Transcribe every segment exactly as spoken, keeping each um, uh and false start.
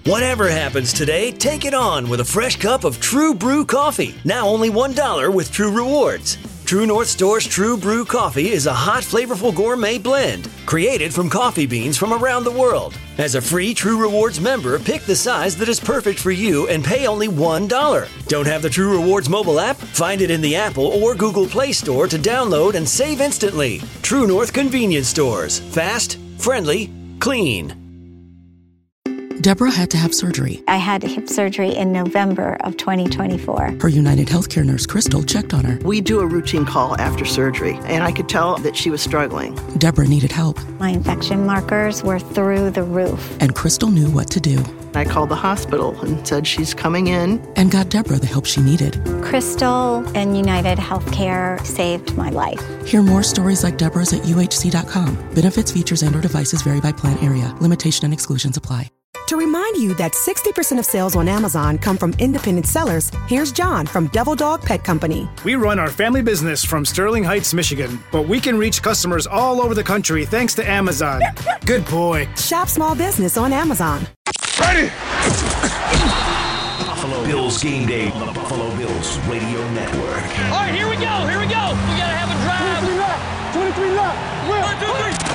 Whatever happens today, take it on with a fresh cup of True Brew coffee. Now only one dollar with True Rewards. True North Store's True Brew coffee is a hot, flavorful gourmet blend created from coffee beans from around the world. As a free True Rewards member, pick the size that is perfect for you and pay only one dollar. Don't have the True Rewards mobile app? Find it in the Apple or Google Play Store to download and save instantly. True North Convenience Stores. Fast, friendly, clean. Deborah had to have surgery. I had hip surgery in November of twenty twenty-four. Her United Healthcare nurse, Crystal, checked on her. We do a routine call after surgery, and I could tell that she was struggling. Deborah needed help. My infection markers were through the roof. And Crystal knew what to do. I called the hospital and said she's coming in. And got Deborah the help she needed. Crystal and United Healthcare saved my life. Hear more stories like Deborah's at U H C dot com. Benefits, features, and or devices vary by plan area. Limitation and exclusions apply. To remind you that sixty percent of sales on Amazon come from independent sellers, here's John from Devil Dog Pet Company. We run our family business from Sterling Heights, Michigan, but we can reach customers all over the country thanks to Amazon. Good boy. Shop small business on Amazon. Ready! Buffalo Bills game day on the Buffalo Bills Radio Network. All right, here we go, here we go. We gotta have a drive. twenty-three left, twenty-three left. One, two,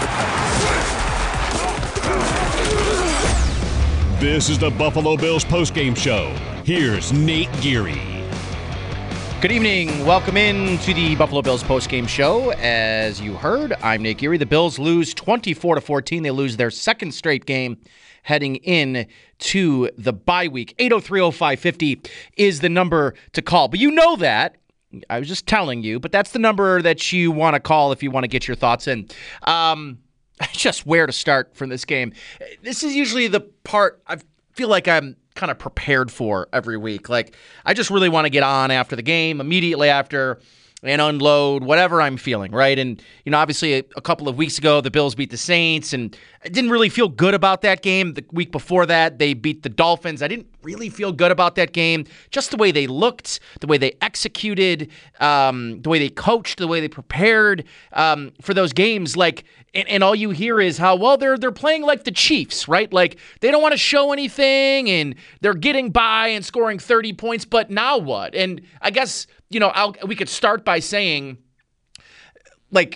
three. This is the Buffalo Bills postgame show. Here's Nate Geary. Good evening. Welcome in to the Buffalo Bills postgame show. As you heard, I'm Nate Geary. The Bills lose twenty-four to fourteen. They lose their second straight game heading in to the bye week. eight oh three oh five fifty is the number to call. But you know that. I was just telling you, but that's the number that you want to call if you want to get your thoughts in. Um, just where to start from this game. This is usually the part I feel like I'm kind of prepared for every week. Like, I just really want to get on after the game, immediately after, and unload whatever I'm feeling, right? And, you know, obviously a, a couple of weeks ago, the Bills beat the Saints, and I didn't really feel good about that game. The week before that, they beat the Dolphins. I didn't really feel good about that game. Just the way they looked, the way they executed, um, the way they coached, the way they prepared um, for those games. Like, and, and all you hear is how, well, they're they're playing like the Chiefs, right? Like, they don't want to show anything, and they're getting by and scoring thirty points, but now what? And I guess, you know, I'll, we could start by saying, like,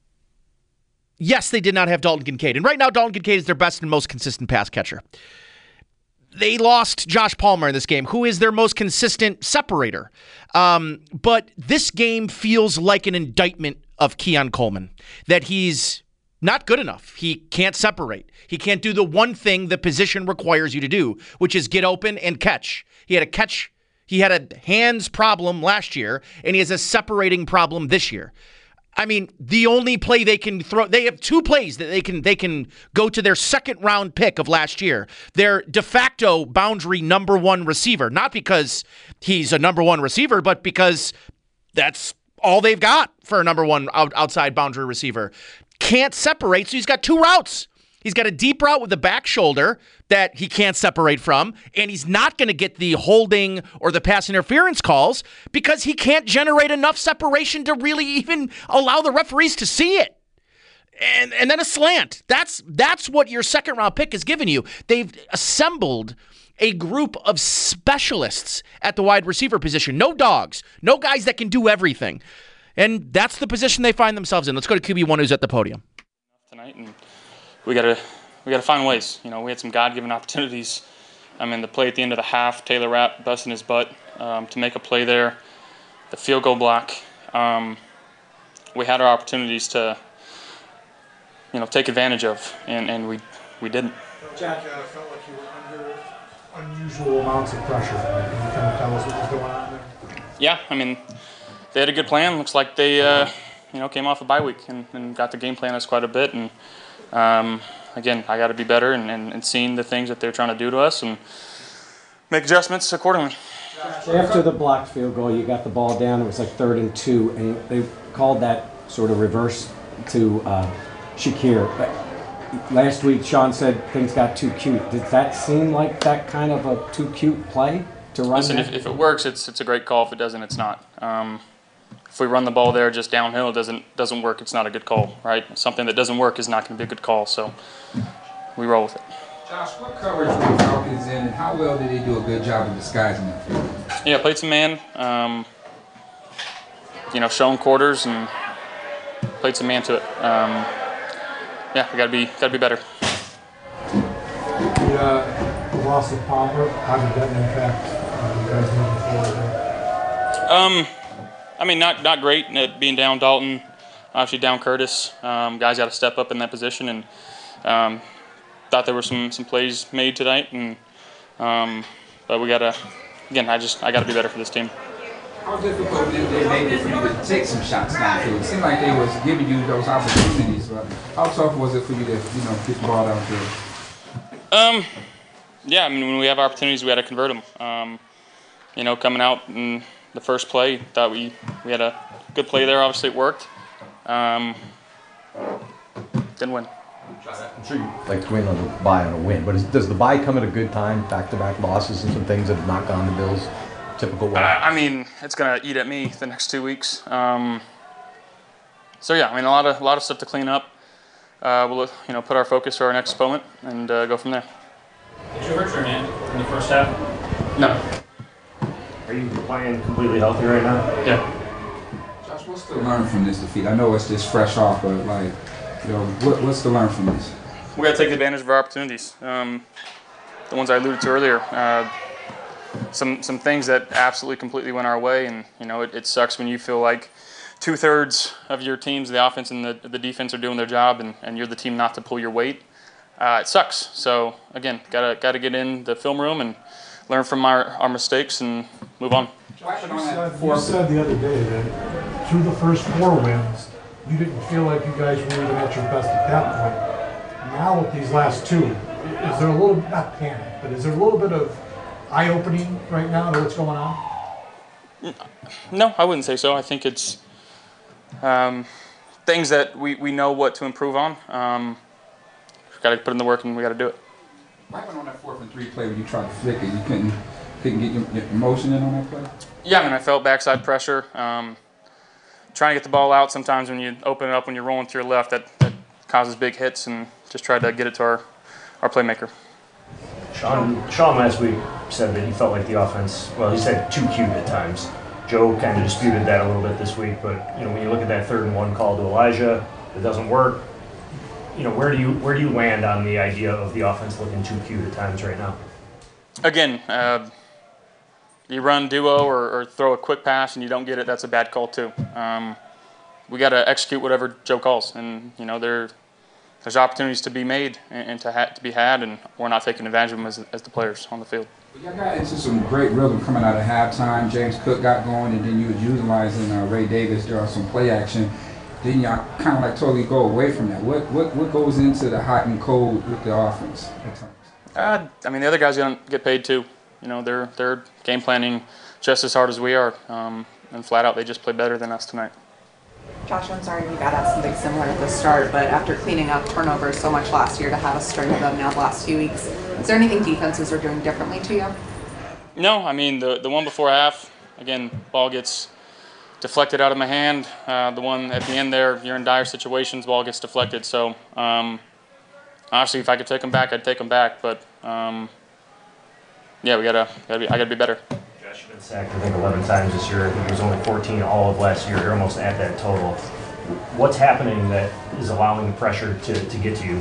yes, they did not have Dalton Kincaid. And right now, Dalton Kincaid is their best and most consistent pass catcher. They lost Josh Palmer in this game, who is their most consistent separator. Um, but this game feels like an indictment of Keon Coleman, that he's not good enough. He can't separate. He can't do the one thing the position requires you to do, which is get open and catch. He had a catch. He had a hands problem last year, and he has a separating problem this year. I mean, the only play they can throw, they have two plays that they can they can go to their second round pick of last year. Their de facto boundary number one receiver, not because he's a number one receiver, but because that's all they've got for a number one out, outside boundary receiver. Can't separate, so he's got two routes. He's got a deep route with the back shoulder that he can't separate from, and he's not going to get the holding or the pass interference calls because he can't generate enough separation to really even allow the referees to see it. And and then a slant. That's that's what your second round pick has given you. They've assembled a group of specialists at the wide receiver position. No dogs, no guys that can do everything. And that's the position they find themselves in. Let's go to Q B one, who's at the podium. Tonight, and we gotta we gotta find ways. You know, we had some God-given opportunities. I mean, the play at the end of the half, Taylor Rapp busting his butt um, to make a play there, the field goal block. Um, we had our opportunities to, you know, take advantage of, and, and we we didn't. Jack, uh, felt like you were under unusual amounts of pressure. Can you kind of tell us what was going on there? Yeah, I mean, they had a good plan. Looks like they, uh, you know, came off a bye week and, and got the game plan us quite a bit. And um, again, I got to be better and, and, and seeing the things that they're trying to do to us and make adjustments accordingly. After the blocked field goal, you got the ball down. It was like third and two, and they called that sort of reverse to uh, Shakir. Last week, Sean said things got too cute. Did that seem like that kind of a too cute play to run? Listen, if, if it works, it's it's a great call. If it doesn't, it's not. Um, if we run the ball there just downhill, it doesn't doesn't work. It's not a good call, right? Something that doesn't work is not going to be a good call. So we roll with it. Josh, what coverage were the Falcons in, and how well did they do a good job of disguising that? Yeah, played some man. Um, you know, shown quarters and played some man to it. Um, yeah, we gotta be gotta be better. The, uh, the loss of Palmer, how did that impact uh, you guys moving forward? Um, I mean, not not great. Uh, being down Dalton, obviously down Curtis. Um, guys got to step up in that position, and um, thought there were some some plays made tonight, and um, but we gotta again. I just I gotta be better for this team. How difficult did they make it for you to take some shots downfield? It seemed like they was giving you those opportunities, but how tough was it for you to you know get the ball downfield? Um, yeah, I mean when we have opportunities, we got to convert them. Um, you know, coming out in the first play, thought we we had a good play there. Obviously, it worked. Um, didn't win. I'm sure you like to win on the bye on a win, but is, does the bye come at a good time? Back-to-back losses and some things that have not gone the Bills' typical way. Uh, I mean, it's gonna eat at me the next two weeks. Um, so yeah, I mean, a lot of a lot of stuff to clean up. Uh, we'll you know put our focus to our next opponent and uh, go from there. Did you hurt your hand in the first half? No. Are you playing completely healthy right now? Yeah. Josh, what's to learn from this defeat? I know it's just fresh off, but like, you know, what, what's to learn from this? We got to take advantage of our opportunities. Um, the ones I alluded to earlier. Uh, some some things that absolutely completely went our way, and you know, it, it sucks when you feel like two thirds of your teams, the offense and the the defense, are doing their job, and, and you're the team not to pull your weight. Uh, it sucks. So again, gotta gotta get in the film room and learn from our, our mistakes and move on. Josh, you said, you said the other day that through the first four wins, you didn't feel like you guys were even at your best at that point. Now with these last two, is there a little, not panic, but is there a little bit of eye-opening right now to what's going on? No, I wouldn't say so. I think it's um, things that we, we know what to improve on. Um, we've got to put in the work and we got to do it. What happened on that fourth and three play when you tried to flick it? You couldn't, couldn't get your, your motion in on that play? Yeah, I mean, I felt backside pressure. Um, trying to get the ball out, sometimes when you open it up, when you're rolling to your left, that, that causes big hits, and just tried to get it to our, our playmaker. Sean, Sean last week said that he felt like the offense, well, he said too cute at times. Joe kind of disputed that a little bit this week, but you know, when you look at that third and one call to Elijah, it doesn't work. You know, where do you where do you land on the idea of the offense looking too cute at times right now? Again, uh, you run duo or, or throw a quick pass and you don't get it, that's a bad call too. Um, we got to execute whatever Joe calls, and you know there there's opportunities to be made and, and to ha- to be had, and we're not taking advantage of them as, as the players on the field. Y'all got into some great rhythm coming out of halftime. James Cook got going, and then you were utilizing uh, Ray Davis during some play action. Then y'all kind of like totally go away from that. What what what goes into the hot and cold with the offense at times? Uh, I mean, the other guys don't get paid too. You know, they're they're game planning just as hard as we are, um, and flat out they just play better than us tonight. Josh, I'm sorry you got at something similar at the start, but after cleaning up turnovers so much last year to have a string of them now the last few weeks, is there anything defenses are doing differently to you? No, I mean the the one before half, again, ball gets deflected out of my hand. Uh, the one at the end there, you're in dire situations, ball gets deflected. So, um, honestly, if I could take them back, I'd take them back. But um, yeah, we gotta, gotta be, I gotta be better. Josh, you've been sacked, I think, eleven times this year. I think it was only fourteen all of last year. You're almost at that total. What's happening that is allowing the pressure to, to get to you?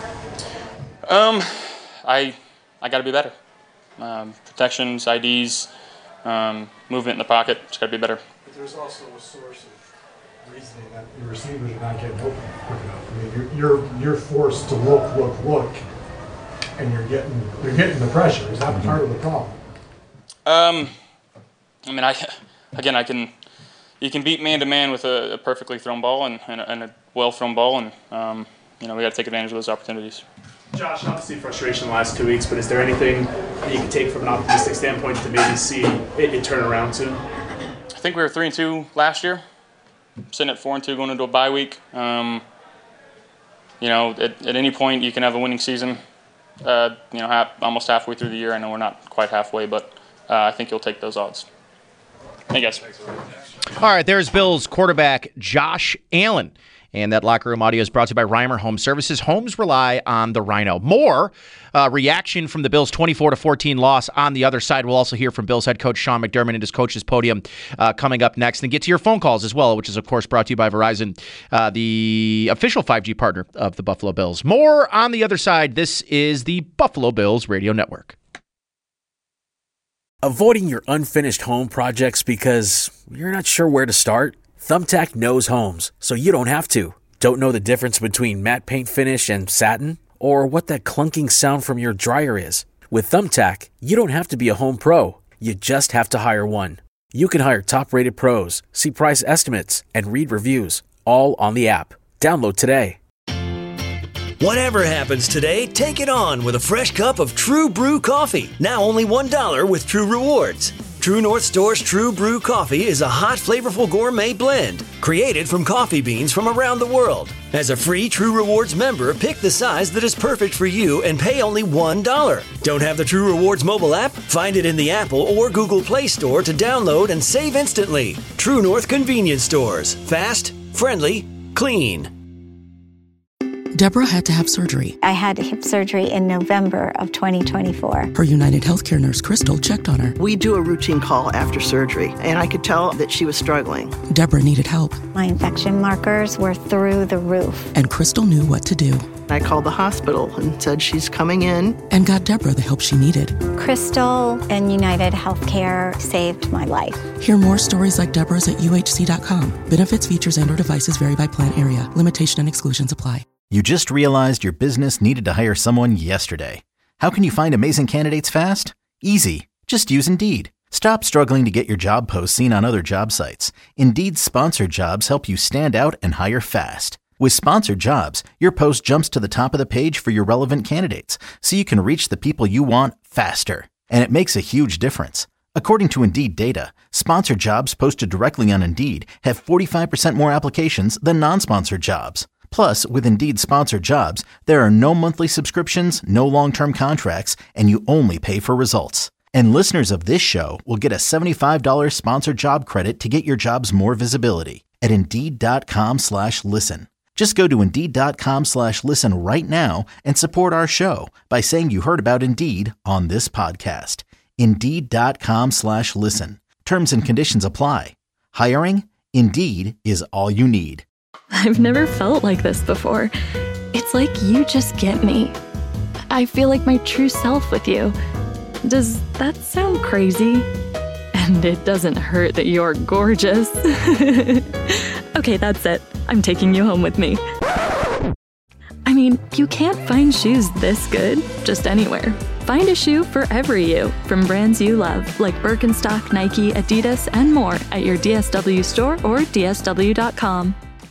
Um, I I gotta be better. Um, protections, I Ds, um, movement in the pocket. Just gotta be better. But there's also a source of reasoning that your receivers are not getting open quick enough. I mean, you're you're, you're forced to look, look, look, and you're getting you're getting the pressure. Is that mm-hmm. part of the problem? Um, I mean, I again, I can you can beat man to man with a, a perfectly thrown ball and, and, a, and a well thrown ball, and um, you know we got to take advantage of those opportunities. Josh, obviously frustration the last two weeks, but is there anything that you can take from an optimistic standpoint to maybe see it, it turn around soon? I think we were three and two last year, sitting at four and two going into a bye week. Um, you know, at, at any point you can have a winning season. Uh, you know, half, almost halfway through the year. I know we're not quite halfway, but uh, I think you'll take those odds. Thank you guys. All right, there's Bills quarterback Josh Allen. And that locker room audio is brought to you by Reimer Home Services. Homes rely on the Rhino. More uh, reaction from the Bills' twenty-four to fourteen loss on the other side. We'll also hear from Bills head coach Sean McDermott and his coach's podium uh, coming up next. And get to your phone calls as well, which is, of course, brought to you by Verizon, uh, the official five G partner of the Buffalo Bills. More on the other side. This is the Buffalo Bills Radio Network. Avoiding your unfinished home projects because you're not sure where to start? Thumbtack knows homes, so you don't have to. Don't know the difference between matte paint finish and satin? Or what that clunking sound from your dryer is? With Thumbtack, you don't have to be a home pro. You just have to hire one. You can hire top-rated pros, see price estimates, and read reviews, all on the app. Download today. Whatever happens today, take it on with a fresh cup of True Brew coffee. Now only one dollar with True Rewards. True North Store's True Brew coffee is a hot, flavorful gourmet blend created from coffee beans from around the world. As a free True Rewards member, pick the size that is perfect for you and pay only one dollar. Don't have the True Rewards mobile app? Find it in the Apple or Google Play Store to download and save instantly. True North Convenience Stores. Fast, friendly, clean. Deborah had to have surgery. I had hip surgery in November of twenty twenty-four. Her United Healthcare nurse, Crystal, checked on her. We do a routine call after surgery, and I could tell that she was struggling. Deborah needed help. My infection markers were through the roof. And Crystal knew what to do. I called the hospital and said she's coming in. And got Deborah the help she needed. Crystal and United Healthcare saved my life. Hear more stories like Deborah's at U H C dot com. Benefits, features, and or devices vary by plan area. Limitation and exclusions apply. You just realized your business needed to hire someone yesterday. How can you find amazing candidates fast? Easy. Just use Indeed. Stop struggling to get your job posts seen on other job sites. Indeed's sponsored jobs help you stand out and hire fast. With sponsored jobs, your post jumps to the top of the page for your relevant candidates, so you can reach the people you want faster. And it makes a huge difference. According to Indeed data, sponsored jobs posted directly on Indeed have forty-five percent more applications than non-sponsored jobs. Plus, with Indeed sponsored jobs, there are no monthly subscriptions, no long-term contracts, and you only pay for results. And listeners of this show will get a seventy-five dollars sponsored job credit to get your jobs more visibility at Indeed.com slash listen. Just go to Indeed.com slash listen right now and support our show by saying you heard about Indeed on this podcast. Indeed.com slash listen. Terms and conditions apply. Hiring? Indeed is all you need. I've never felt like this before. It's like you just get me. I feel like my true self with you. Does that sound crazy? And it doesn't hurt that you're gorgeous. Okay, that's it. I'm taking you home with me. I mean, you can't find shoes this good just anywhere. Find a shoe for every you from brands you love, like Birkenstock, Nike, Adidas, and more at your D S W store or D S W dot com.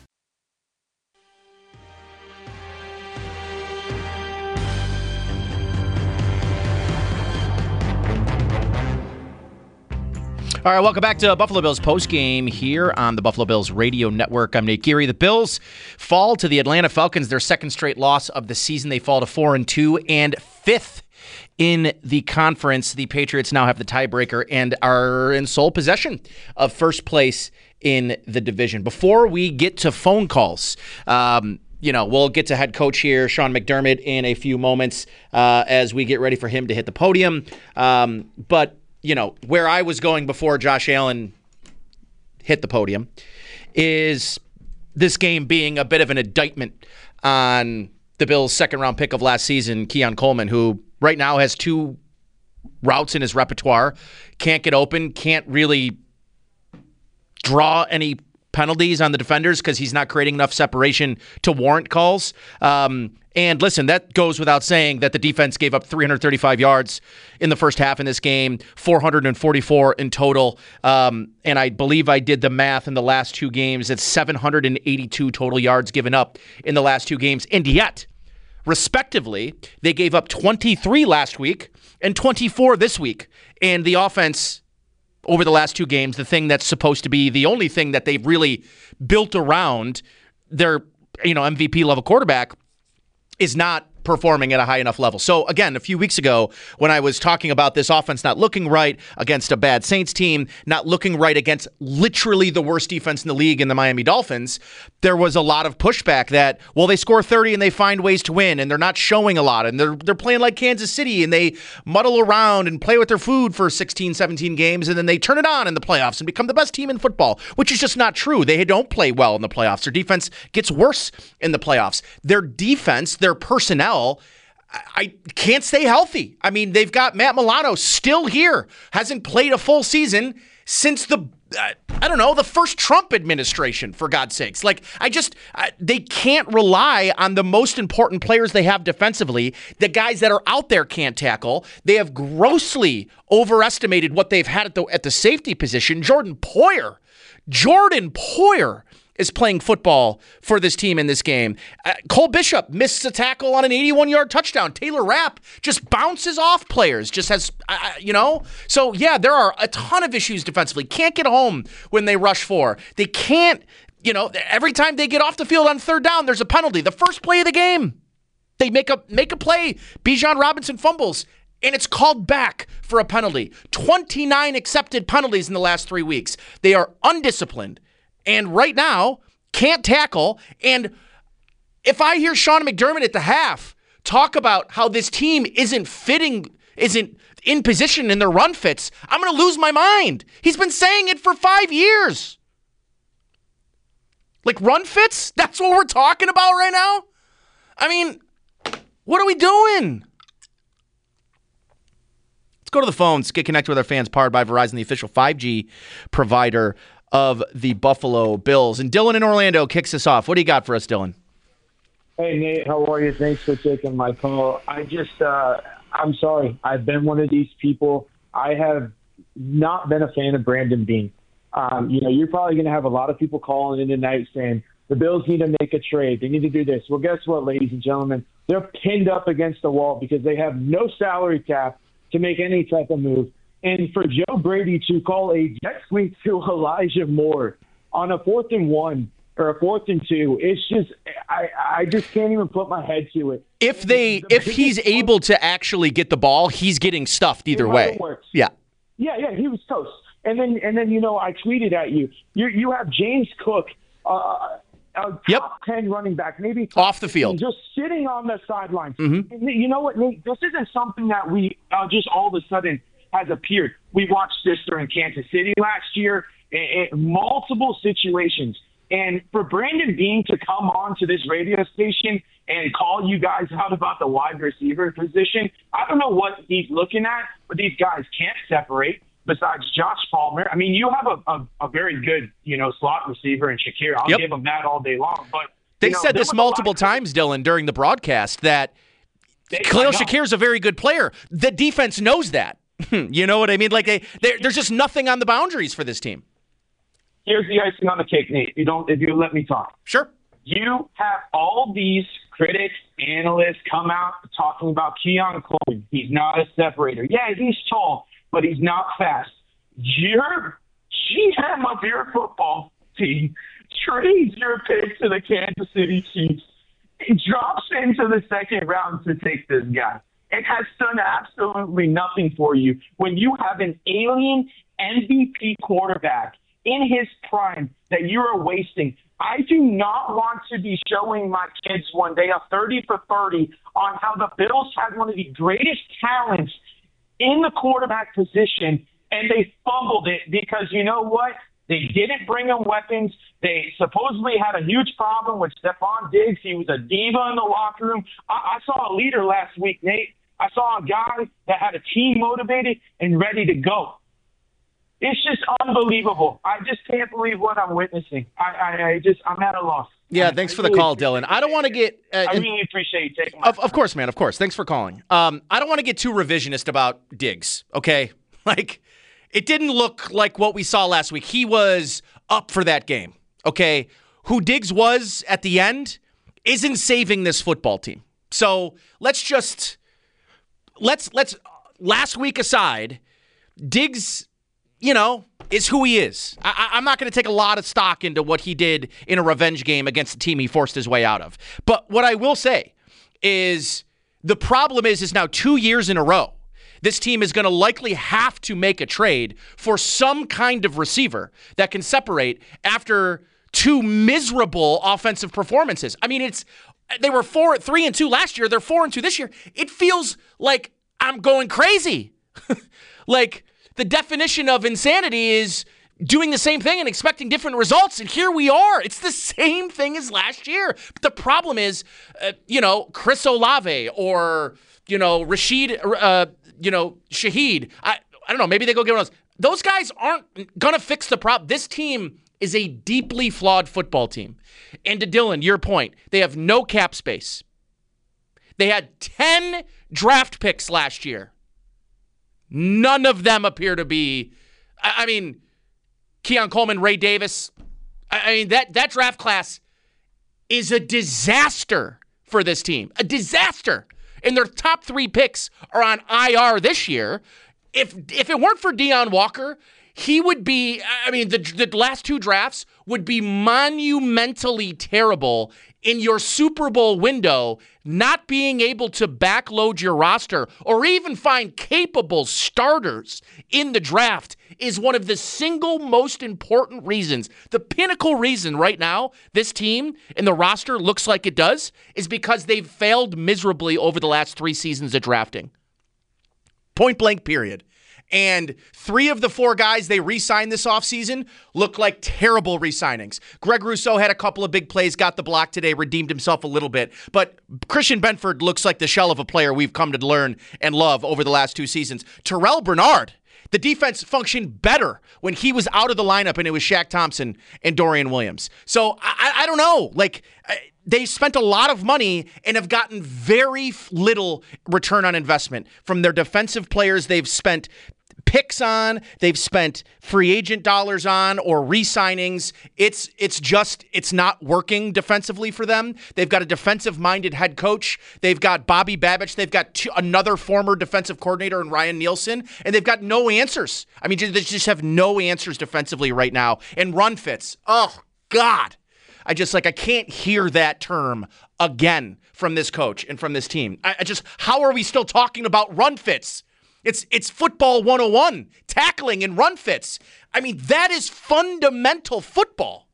All right, welcome back to Buffalo Bills postgame here on the Buffalo Bills Radio Network. I'm Nate Geary. The Bills fall to the Atlanta Falcons, their second straight loss of the season. They fall to four and two and fifth in the conference. The Patriots now have the tiebreaker and are in sole possession of first place in the division. Before we get to phone calls, um, you know, we'll get to head coach here, Sean McDermott, in a few moments uh, as we get ready for him to hit the podium. Um, but you know, where I was going before Josh Allen hit the podium is this game being a bit of an indictment on the Bills' second-round pick of last season, Keon Coleman, who right now has two routes in his repertoire, can't get open, can't really draw any penalties on the defenders because he's not creating enough separation to warrant calls. Um, and listen, that goes without saying that the defense gave up three hundred thirty-five yards in the first half in this game, four hundred forty-four in total. Um, and I believe I did the math in the last two games. It's seven hundred eighty-two total yards given up in the last two games. And yet, respectively, they gave up twenty-three last week and twenty-four this week. And the offense over the last two games, the thing that's supposed to be the only thing that they've really built around their, you know, M V P level quarterback, is not performing at a high enough level. So again, a few weeks ago when I was talking about this offense not looking right against a bad Saints team, not looking right against literally the worst defense in the league in the Miami Dolphins, there was a lot of pushback that, well, they score thirty and they find ways to win and they're not showing a lot and they're they're playing like Kansas City and they muddle around and play with their food for sixteen, seventeen games and then they turn it on in the playoffs and become the best team in football, which is just not true. They don't play well in the playoffs. Their defense gets worse in the playoffs. Their defense, their personnel, I can't stay healthy. I mean, they've got Matt Milano still here, hasn't played a full season since the, uh, I don't know, the first Trump administration, for God's sakes. Like, I just, uh, they can't rely on the most important players they have defensively. The guys that are out there can't tackle. They have grossly overestimated what they've had at the, at the safety position. Jordan Poyer, Jordan Poyer is playing football for this team in this game. Uh, Cole Bishop missed a tackle on an eighty-one-yard touchdown. Taylor Rapp just bounces off players, just has, uh, you know? So, yeah, there are a ton of issues defensively. Can't get home when they rush four. They can't, you know, every time they get off the field on third down, there's a penalty. The first play of the game, they make a, make a play. Bijan Robinson fumbles, and it's called back for a penalty. twenty-nine accepted penalties in the last three weeks. They are undisciplined. And right now, can't tackle. And if I hear Sean McDermott at the half talk about how this team isn't fitting, isn't in position in their run fits, I'm going to lose my mind. He's been saying it for five years. Like run fits? That's what we're talking about right now? I mean, what are we doing? Let's go to the phones, get connected with our fans, powered by Verizon, the official five G provider of the Buffalo Bills. And Dylan in Orlando kicks us off. What do you got for us, Dylan? Hey, Nate, how are you? Thanks for taking my call. I just, uh, I'm sorry. I've been one of these people. I have not been a fan of Brandon Beane. Um, you know, you're probably going to have a lot of people calling in tonight saying the Bills need to make a trade. They need to do this. Well, guess what, ladies and gentlemen? They're pinned up against the wall because they have no salary cap to make any type of move. And for Joe Brady to call a jet sweep to Elijah Moore on a fourth and one or a fourth and two, it's just I, I just can't even put my head to it. If they the if he's able to actually get the ball, he's getting stuffed either way. Yeah. Yeah, yeah, he was toast. And then and then you know I tweeted at you. You you have James Cook, uh, a top yep. ten running back, maybe off the field, just sitting on the sidelines. Mm-hmm. And you know what, Nate? This isn't something that we uh, just all of a sudden has appeared. We watched this during Kansas City last year in, in multiple situations. And for Brandon Beane to come on to this radio station and call you guys out about the wide receiver position, I don't know what he's looking at, but these guys can't separate besides Josh Palmer. I mean, you have a, a, a very good, you know, slot receiver in Shakir. I'll yep. give him that all day long. But They you know, said this multiple times, Dylan, during the broadcast that they, Khalil Shakir is a very good player. The defense knows that. You know what I mean? Like they, there's just nothing on the boundaries for this team. Here's the icing on the cake, Nate. If you don't, if you let me talk. Sure. You have all these critics, analysts come out talking about Keon Coleman. He's not a separator. Yeah, he's tall, but he's not fast. Your G M of your football team trades your pick to the Kansas City Chiefs. He drops into the second round to take this guy. It has done absolutely nothing for you when you have an alien M V P quarterback in his prime that you are wasting. I do not want to be showing my kids one day a thirty for thirty on how the Bills had one of the greatest talents in the quarterback position, and they fumbled it because you know what? They didn't bring them weapons. They supposedly had a huge problem with Stephon Diggs. He was a diva in the locker room. I, I saw a leader last week, Nate. I saw a guy that had a team motivated and ready to go. It's just unbelievable. I just can't believe what I'm witnessing. I, I, I just, I'm at a loss. Yeah, thanks for the call, Dylan. I don't want to get... Uh, I really appreciate you taking my of, of course, man, of course. Thanks for calling. Um, I don't want to get too revisionist about Diggs, okay? Like, it didn't look like what we saw last week. He was up for that game, okay? Who Diggs was at the end isn't saving this football team. So let's just... Let's, let's, last week aside, Diggs, you know, is who he is. I, I'm not going to take a lot of stock into what he did in a revenge game against the team he forced his way out of. But what I will say is The problem is, is now two years in a row, this team is going to likely have to make a trade for some kind of receiver that can separate after two miserable offensive performances. I mean, it's they were four, three and two last year. They're four and two this year. It feels like I'm going crazy. Like the definition of insanity is doing the same thing and expecting different results. And here we are. It's the same thing as last year. But the problem is, uh, you know, Chris Olave or, you know, Rashid, uh, you know, Shaheed. I, I don't know. Maybe they go get one of those. Those guys aren't going to fix the problem. This team is a deeply flawed football team. And to Dylan, your point, they have no cap space. They had ten draft picks last year. None of them appear to be, I, I mean, Keon Coleman, Ray Davis. I, I mean, that, that draft class is a disaster for this team. A disaster. And their top three picks are on I R this year. If if it weren't for Deion Walker, he would be, I mean, the, the last two drafts would be monumentally terrible in your Super Bowl window, not being able to backload your roster or even find capable starters in the draft is one of the single most important reasons. The pinnacle reason right now this team and the roster looks like it does is because they've failed miserably over the last three seasons at drafting. Point blank, period. And three of the four guys they re-signed this offseason look like terrible re-signings. Greg Rousseau had a couple of big plays, got the block today, redeemed himself a little bit. But Christian Benford looks like the shell of a player we've come to learn and love over the last two seasons. Terrell Bernard, the defense functioned better when he was out of the lineup and it was Shaq Thompson and Dorian Williams. So I, I don't know. Like, they spent a lot of money and have gotten very little return on investment from their defensive players they've spent picks on, they've spent free agent dollars on, or re-signings. It's it's just, it's not working defensively for them. They've got a defensive-minded head coach. They've got Bobby Babich. They've got two, another former defensive coordinator in Ryan Nielsen, and they've got no answers. I mean, they just have no answers defensively right now. And run fits. Oh, God. I just, like, I can't hear that term again from this coach and from this team. I, I just, how are we still talking about run fits? It's it's football one oh one, tackling and run fits. I mean, that is fundamental football.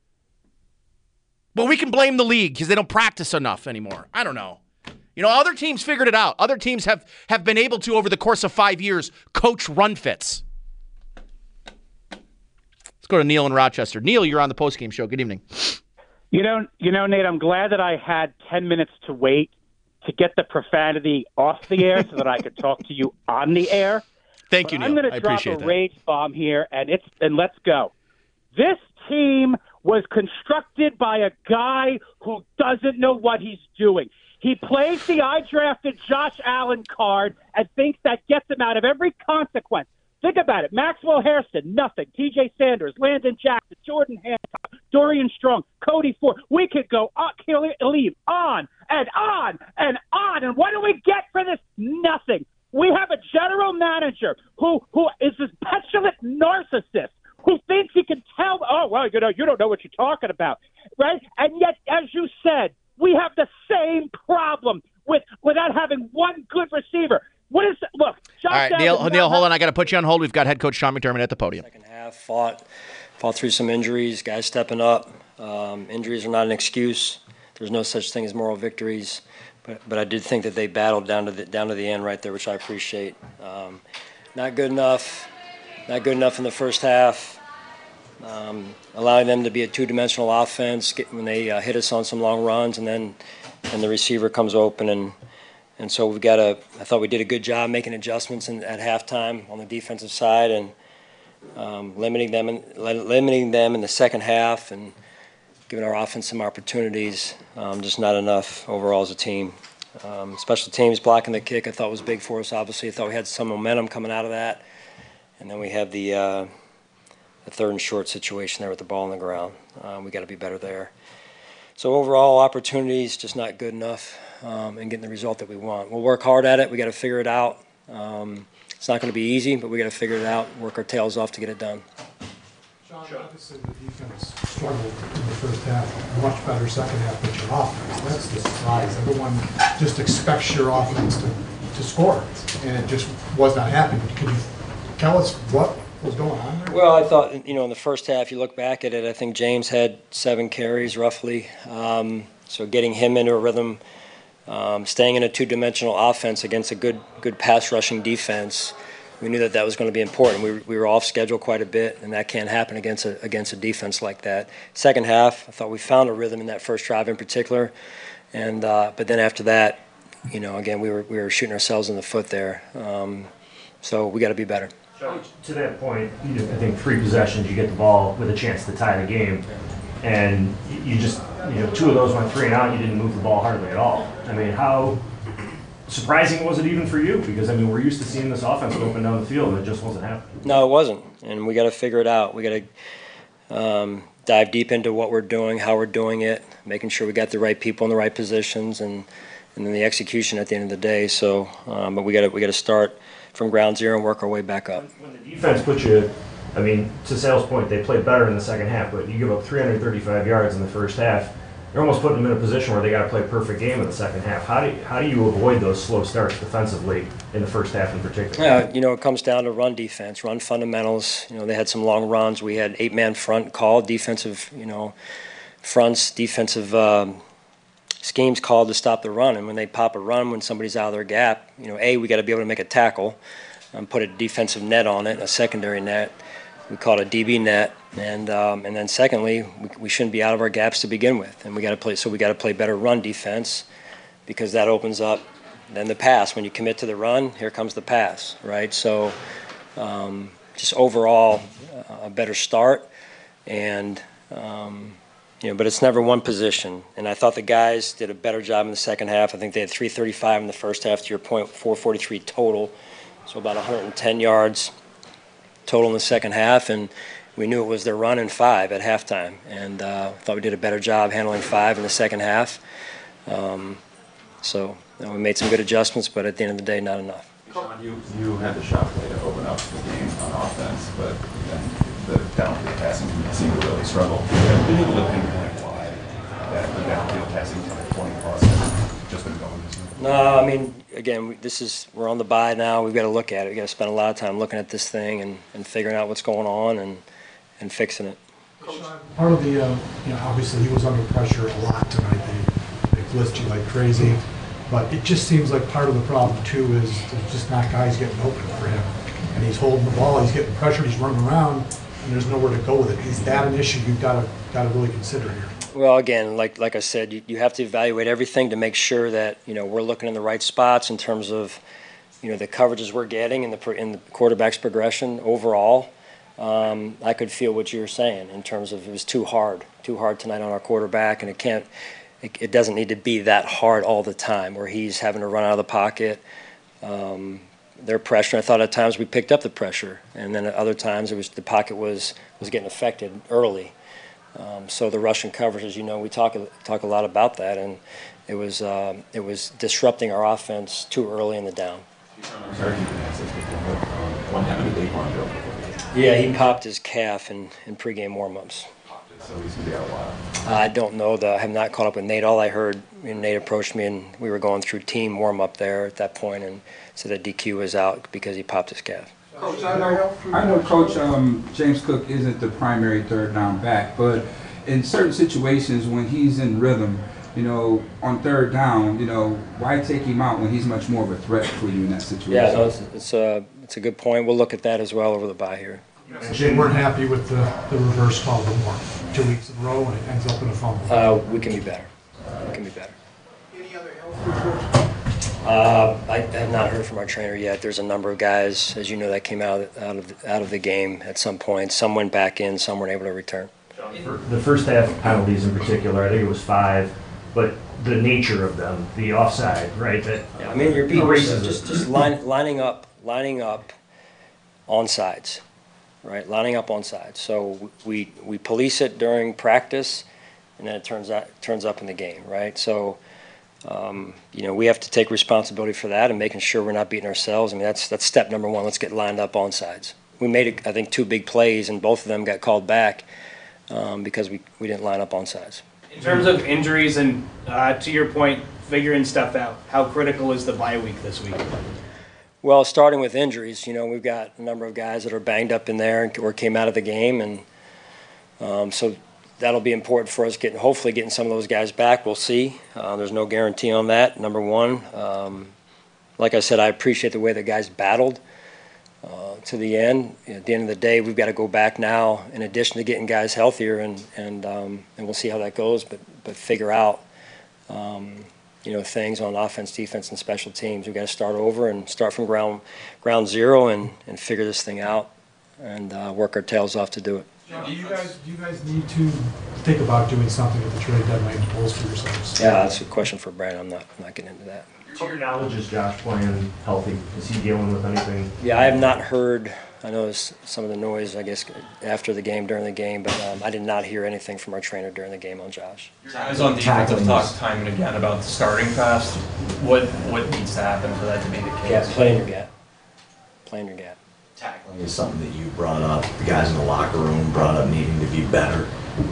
But we can blame the league because they don't practice enough anymore. I don't know. You know, other teams figured it out. Other teams have, have been able to, over the course of five years, coach run fits. Let's go to Neil in Rochester. Neil, you're on the postgame show. Good evening. You know, you know, Nate, I'm glad that I had ten minutes to wait to get the profanity off the air so that I could talk to you on the air. Thank but you, Neil. I'm going to drop a that. rage bomb here, and it's and let's go. This team was constructed by a guy who doesn't know what he's doing. He plays the I drafted Josh Allen card and thinks that gets him out of every consequence. Think about it. Maxwell Hairston, nothing. T J Sanders, Landon Jackson, Jordan Hancock, Dorian Strong, Cody Ford. We could go on, leave on and on and on. And what do we get for this? Nothing. We have a general manager who who is this petulant narcissist who thinks he can tell, oh, well, you know, you don't know what you're talking about, right? And yet, as you said, we have the same problem with without having one good receiver. What is – look, Josh All right, Neil, Neil, hold on. I got to put you on hold. We've got head coach Sean McDermott at the podium. Second half, fought, fought through some injuries, guys stepping up. Um, injuries are not an excuse. There's no such thing as moral victories. But but I did think that they battled down to the, down to the end right there, which I appreciate. Um, not good enough. Not good enough in the first half. Um, allowing them to be a two-dimensional offense get, when they uh, hit us on some long runs, and then and the receiver comes open and – And so we've got a. I thought we did a good job making adjustments in, at halftime on the defensive side and um, limiting them in, limiting them in the second half and giving our offense some opportunities. Um, just not enough overall as a team. Um, special teams blocking the kick I thought was big for us. Obviously, I thought we had some momentum coming out of that, and then we have the uh, the third and short situation there with the ball on the ground. Um, we got to be better there. So overall, opportunities just not good enough um, and getting the result that we want. We'll work hard at it. We got to figure it out. Um, it's not going to be easy, but we got to figure it out. Work our tails off to get it done. Sean, Obviously, the defense struggled in the first half. Much better second half, but your offense, that's the surprise. Everyone just expects your offense to, to score, and it just was not happening. Could you tell us what was going on there? Well, I thought, you know, in the first half, you look back at it, I think James had seven carries roughly. Um, so getting him into a rhythm, um, staying in a two-dimensional offense against a good good pass rushing defense, we knew that that was going to be important. We, we were off schedule quite a bit, and that can't happen against a, against a defense like that. Second half, I thought we found a rhythm in that first drive in particular. and uh, But then after that, you know, again, we were we were shooting ourselves in the foot there. Um, so we got to be better. To that point, you know, I think three possessions, you get the ball with a chance to tie the game, and you just, you know, two of those went three and out. You didn't move the ball hardly at all. I mean, how surprising was it even for you? Because I mean, we're used to seeing this offense go up and down the field, and it just wasn't happening. No, it wasn't, and we got to figure it out. We got to um, dive deep into what we're doing, how we're doing it, making sure we got the right people in the right positions, and and then the execution at the end of the day. So, um, but we got to we got to start from ground zero and work our way back up. When the defense puts you, I mean, to Sal's point, they played better in the second half, but you give up three hundred thirty-five yards in the first half, you're almost putting them in a position where they got to play a perfect game in the second half. How do you, how do you avoid those slow starts defensively in the first half in particular? Yeah, you know, it comes down to run defense, run fundamentals. You know, they had some long runs. We had eight-man front called, defensive, you know, fronts, defensive um, schemes called to stop the run. And when they pop a run, when somebody's out of their gap, you know, A, we got to be able to make a tackle and put a defensive net on it, a secondary net. We call it a D B net. And um, and then secondly, we, we shouldn't be out of our gaps to begin with. And we got to play, so we got to play better run defense, because that opens up then the pass. When you commit to the run, here comes the pass, right? So um, just overall uh, a better start. And um, You know, but it's never one position. And I thought the guys did a better job in the second half. I think they had three thirty-five in the first half, to your point, four forty-three total. So about one hundred ten yards total in the second half. And we knew it was their run and five at halftime. And uh, thought we did a better job handling five in the second half. Um, so you know, we made some good adjustments, but at the end of the day, not enough. Sean, you, you had the shot play to open up the game on offense, but then the downfield passing seemed to really struggle. Have you been able to pinpoint why that the downfield passing point has just been going this way? No, I mean, again, we, this is we're on the bye now. We've got to look at it. We've got to spend a lot of time looking at this thing and, and figuring out what's going on and, and fixing it. Part of the, uh, you know, obviously he was under pressure a lot tonight. They, they blitzed you like crazy. But it just seems like part of the problem, too, is there's just not guys getting open for him. And he's holding the ball, he's getting pressured, he's running around, and there's nowhere to go with it. Is that an issue you've got to got to really consider here? Well, again, like like I said, you, you have to evaluate everything to make sure that, you know, we're looking in the right spots in terms of, you know, the coverages we're getting and the in the quarterback's progression overall. Um, I could feel what you were saying in terms of it was too hard, too hard tonight on our quarterback, and it can't. It, it doesn't need to be that hard all the time where he's having to run out of the pocket. Um, their pressure, I thought at times we picked up the pressure, and then at other times it was the pocket was was getting affected early. Um, so the Russian coverage, as you know, we talk talk a lot about that, and it was um, it was disrupting our offense too early in the down. I'm sorry if you can answer this before, but um, what happened to Daquan Joe? Yeah, he popped his calf in, in pregame warm-ups. So he's going to be out a while. I don't know. The, I have not caught up with Nate. All I heard, you know, Nate approached me, and we were going through team warm-up there at that point, and said that D Q was out because he popped his calf. Coach, I know, I know Coach um, James Cook isn't the primary third down back, but in certain situations when he's in rhythm, you know, on third down, you know, why take him out when he's much more of a threat for you in that situation? Yeah, no, it's, it's, a, it's a good point. We'll look at that as well over the bye here. They weren't happy with the, the reverse call more. Two weeks in a row, and it ends up in a fumble. Uh, we can be better. We can be better. Any other health Uh, I have not heard from our trainer yet. There's a number of guys, as you know, that came out out of the, out of the game at some point. Some went back in, some weren't able to return. The first half penalties in particular, I think it was five, but the nature of them, the offside, right? That yeah, I mean, you're being erases just it. just line, lining up, lining up on sides, right? Lining up on sides. So we we police it during practice, and then it turns out turns up in the game, right? So. Um, you know, we have to take responsibility for that and making sure we're not beating ourselves. I mean, that's that's step number one. Let's get lined up on sides. we made, I think, two big plays, and both of them got called back um, because we, we didn't line up on sides. In terms of injuries and, uh, to your point, figuring stuff out, how critical is the bye week this week? Well, starting with injuries, you know, we've got a number of guys that are banged up in there or came out of the game, and um, so that'll be important for us, getting hopefully getting some of those guys back. We'll see. Uh, there's no guarantee on that, number one. Um, like I said, I appreciate the way the guys battled uh, to the end. At the end of the day, we've got to go back now, in addition to getting guys healthier, and and um, and we'll see how that goes, but, but figure out um, you know, things on offense, defense, and special teams. We've got to start over and start from ground ground zero and, and figure this thing out and uh, work our tails off to do it. Do you guys do you guys need to think about doing something at the trade deadline to bolster yourselves? Yeah, that's a question for Brad. I'm not I'm not getting into that. To your knowledge, is Josh playing healthy? Is he dealing with anything? Yeah, I have not heard. I noticed some of the noise, I guess, after the game, during the game, but um, I did not hear anything from our trainer during the game on Josh. Your guys on defense have talked time and again about the starting fast. What what needs to happen for that to be the case? Yeah, playing your gap. Playing your gap. Tackling is something that you brought up. The guys in the locker room brought up needing to be better.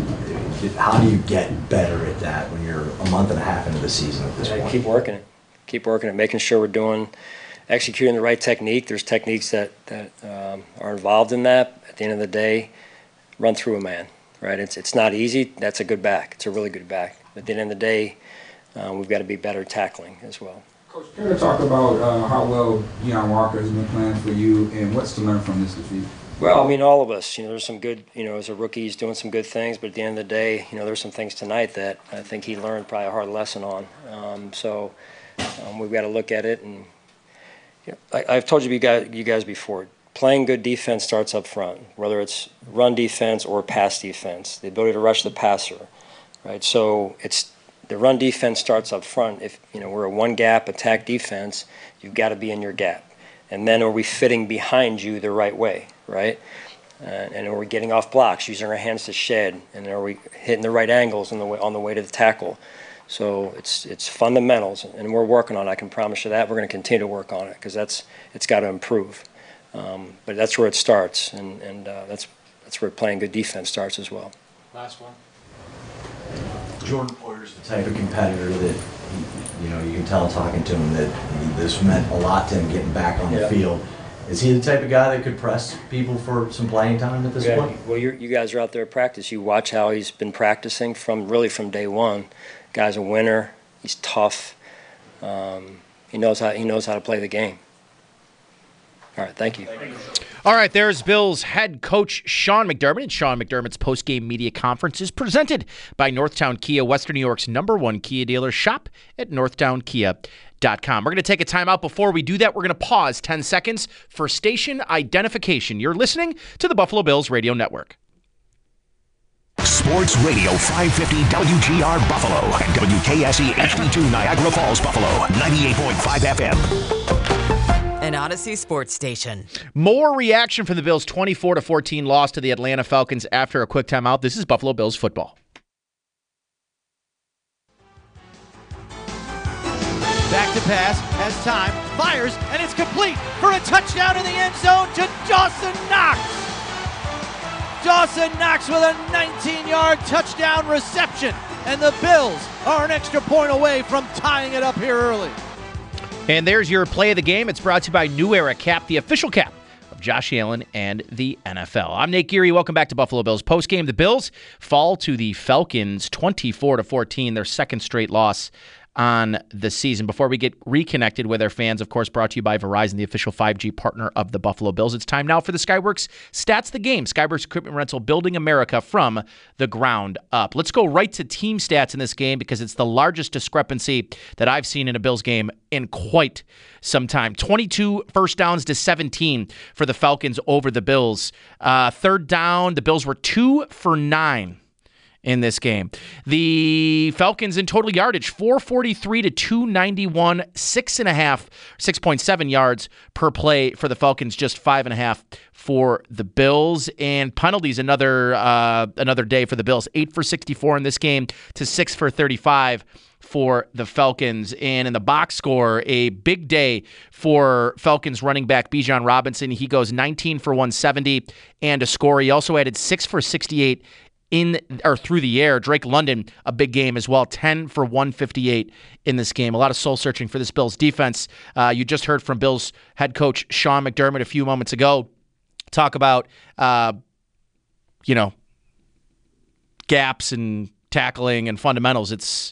How do you get better at that when you're a month and a half into the season at this Yeah, point? keep working it. Keep working it, making sure we're doing, executing the right technique. There's techniques that, that um, are involved in that. At the end of the day, run through a man, right? It's it's not easy. That's a good back. It's a really good back. But at the end of the day, um, we've got to be better tackling as well. Coach, can you talk about uh, how well Deion Walker has been playing for you and what's to learn from this defeat? Well, I mean, all of us, you know, there's some good, you know, as a rookie, he's doing some good things, but at the end of the day, you know, there's some things tonight that I think he learned probably a hard lesson on. Um, so um, we've got to look at it. And you know, I, I've told you, you guys, you guys before, playing good defense starts up front, whether it's run defense or pass defense, the ability to rush the passer, right? So it's the run defense starts up front. If, you know, we're a one-gap attack defense, you've got to be in your gap. And then are we fitting behind you the right way, right? Uh, and are we getting off blocks, using our hands to shed? And are we hitting the right angles on the way, on the way to the tackle? So it's it's fundamentals, and we're working on it. I can promise you that. We're going to continue to work on it because that's it's got to improve. Um, but that's where it starts, and, and uh, that's that's where playing good defense starts as well. Last one. Jordan Poyer's the type of competitor that, you know, you can tell talking to him that this meant a lot to him getting back on the Yeah. field. Is he the type of guy that could press people for some playing time at this Yeah. point? Well, you're, you guys are out there at practice. You watch how he's been practicing from really from day one. Guy's a winner. He's tough. Um, he knows how he knows how to play the game. All right, thank you. All right, there's Bills head coach Sean McDermott, and Sean McDermott's post-game media conference is presented by Northtown Kia, Western New York's number one Kia dealer. Shop at northtown kia dot com. We're going to take a timeout. Before we do that, we're going to pause ten seconds for station identification. You're listening to the Buffalo Bills Radio Network. Sports Radio five fifty W G R Buffalo and W K S E H D two Niagara Falls, Buffalo, ninety-eight point five F M. An Odyssey Sports Station. More reaction from the Bills' twenty-four to fourteen loss to the Atlanta Falcons after a quick timeout. This is Buffalo Bills football. Back to pass, has time, fires, and it's complete for a touchdown in the end zone to Dawson Knox. Dawson Knox with a nineteen-yard touchdown reception, and the Bills are an extra point away from tying it up here early. And there's your play of the game. It's brought to you by New Era Cap, the official cap of Josh Allen and the N F L. I'm Nate Geary. Welcome back to Buffalo Bills postgame. The Bills fall to the Falcons twenty-four to fourteen, their second straight loss on the season. Before we get reconnected with our fans, of course, brought to you by Verizon, the official five G partner of the Buffalo Bills. It's time now for the Skyworks Stats the Game. Skyworks Equipment Rental, building America from the ground up. Let's go right to team stats in this game because it's the largest discrepancy that I've seen in a Bills game in quite some time. twenty-two first downs to seventeen for the Falcons over the Bills. Uh, third down, the Bills were two for nine in this game. The Falcons in total yardage, four forty-three to two ninety-one, six and a half, six point seven yards per play for the Falcons, just five and a half for the Bills. And penalties, another uh, another day for the Bills, eight for sixty-four in this game to six for thirty-five for the Falcons. And in the box score, a big day for Falcons running back Bijan Robinson. He goes nineteen for one seventy and a score. He also added six for sixty-eight in or through the air. Drake London, a big game as well, ten for one fifty-eight in this game. A lot of soul searching for this Bills defense. Uh, you just heard from Bills head coach Sean McDermott a few moments ago talk about, uh, you know, gaps and tackling and fundamentals. It's